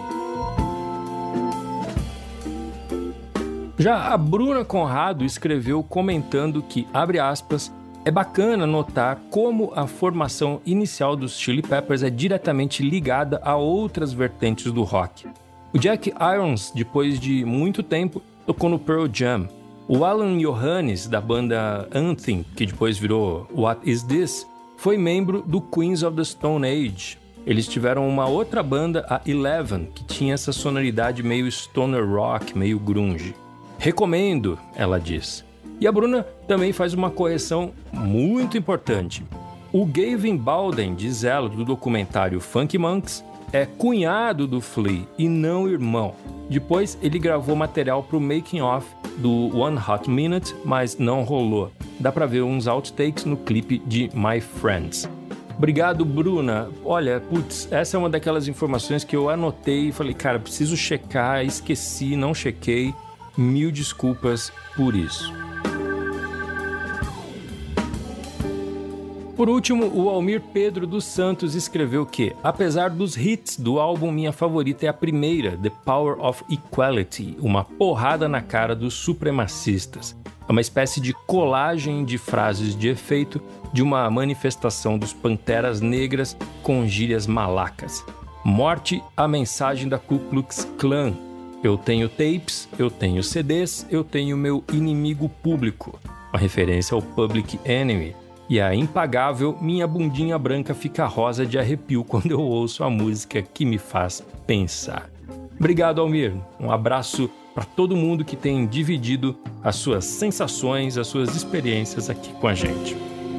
Já a Bruna Conrado escreveu comentando que, abre aspas, é bacana notar como a formação inicial dos Chili Peppers é diretamente ligada a outras vertentes do rock. O Jack Irons, depois de muito tempo, tocou no Pearl Jam. O Alan Johannes, da banda Anthem, que depois virou What Is This, foi membro do Queens of the Stone Age. Eles tiveram uma outra banda, a Eleven, que tinha essa sonoridade meio stoner rock, meio grunge. Recomendo, ela diz. E a Bruna também faz uma correção muito importante. O Gavin Bowden, diz ela, do documentário Funky Monks, é cunhado do Flea e não irmão. Depois ele gravou material para o making of do One Hot Minute, mas não rolou. Dá para ver uns outtakes no clipe de My Friends. Obrigado, Bruna. Olha, putz, essa é uma daquelas informações que eu anotei e falei, cara, preciso checar, esqueci, não chequei. Mil desculpas por isso. Por último, o Almir Pedro dos Santos escreveu que, apesar dos hits do álbum, minha favorita é a primeira, The Power of Equality, uma porrada na cara dos supremacistas. É uma espécie de colagem de frases de efeito de uma manifestação dos Panteras Negras com gírias malacas. Morte, a mensagem da Ku Klux Klan. Eu tenho tapes, eu tenho CDs, eu tenho meu inimigo público. Uma referência ao Public Enemy. E a impagável Minha Bundinha Branca Fica Rosa de Arrepio quando eu ouço a música que me faz pensar. Obrigado, Almir. Um abraço para todo mundo que tem dividido as suas sensações, as suas experiências aqui com a gente.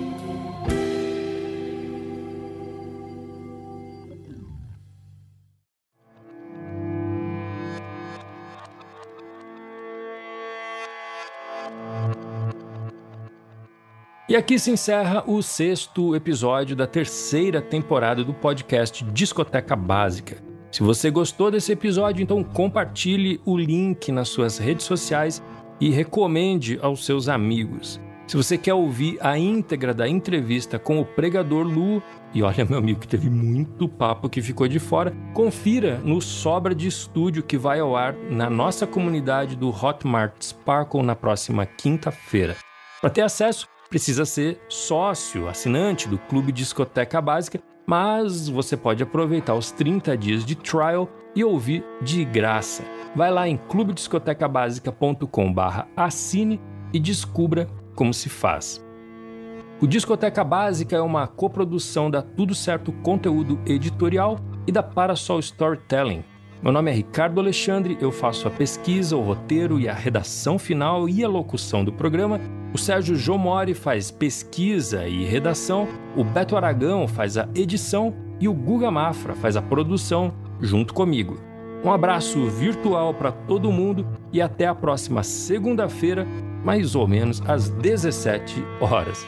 E aqui se encerra o 6º episódio da 3ª temporada do podcast Discoteca Básica. Se você gostou desse episódio, então compartilhe o link nas suas redes sociais e recomende aos seus amigos. Se você quer ouvir a íntegra da entrevista com o Pregador Lu, e olha, meu amigo, que teve muito papo que ficou de fora, confira no Sobra de Estúdio, que vai ao ar na nossa comunidade do Hotmart Sparkle na próxima quinta-feira. Para ter acesso, Precisa ser sócio, assinante do Clube Discoteca Básica, mas você pode aproveitar os 30 dias de trial e ouvir de graça. Vai lá em clubediscotecabasica.com/assine e descubra como se faz. O Discoteca Básica é uma coprodução da Tudo Certo Conteúdo Editorial e da Parasol Storytelling. Meu nome é Ricardo Alexandre, eu faço a pesquisa, o roteiro e a redação final e a locução do programa. O Sérgio Jomori faz pesquisa e redação, o Beto Aragão faz a edição e o Guga Mafra faz a produção junto comigo. Um abraço virtual para todo mundo e até a próxima segunda-feira, mais ou menos às 17 horas.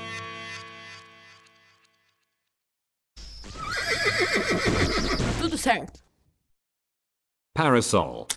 Tudo certo. Parasol.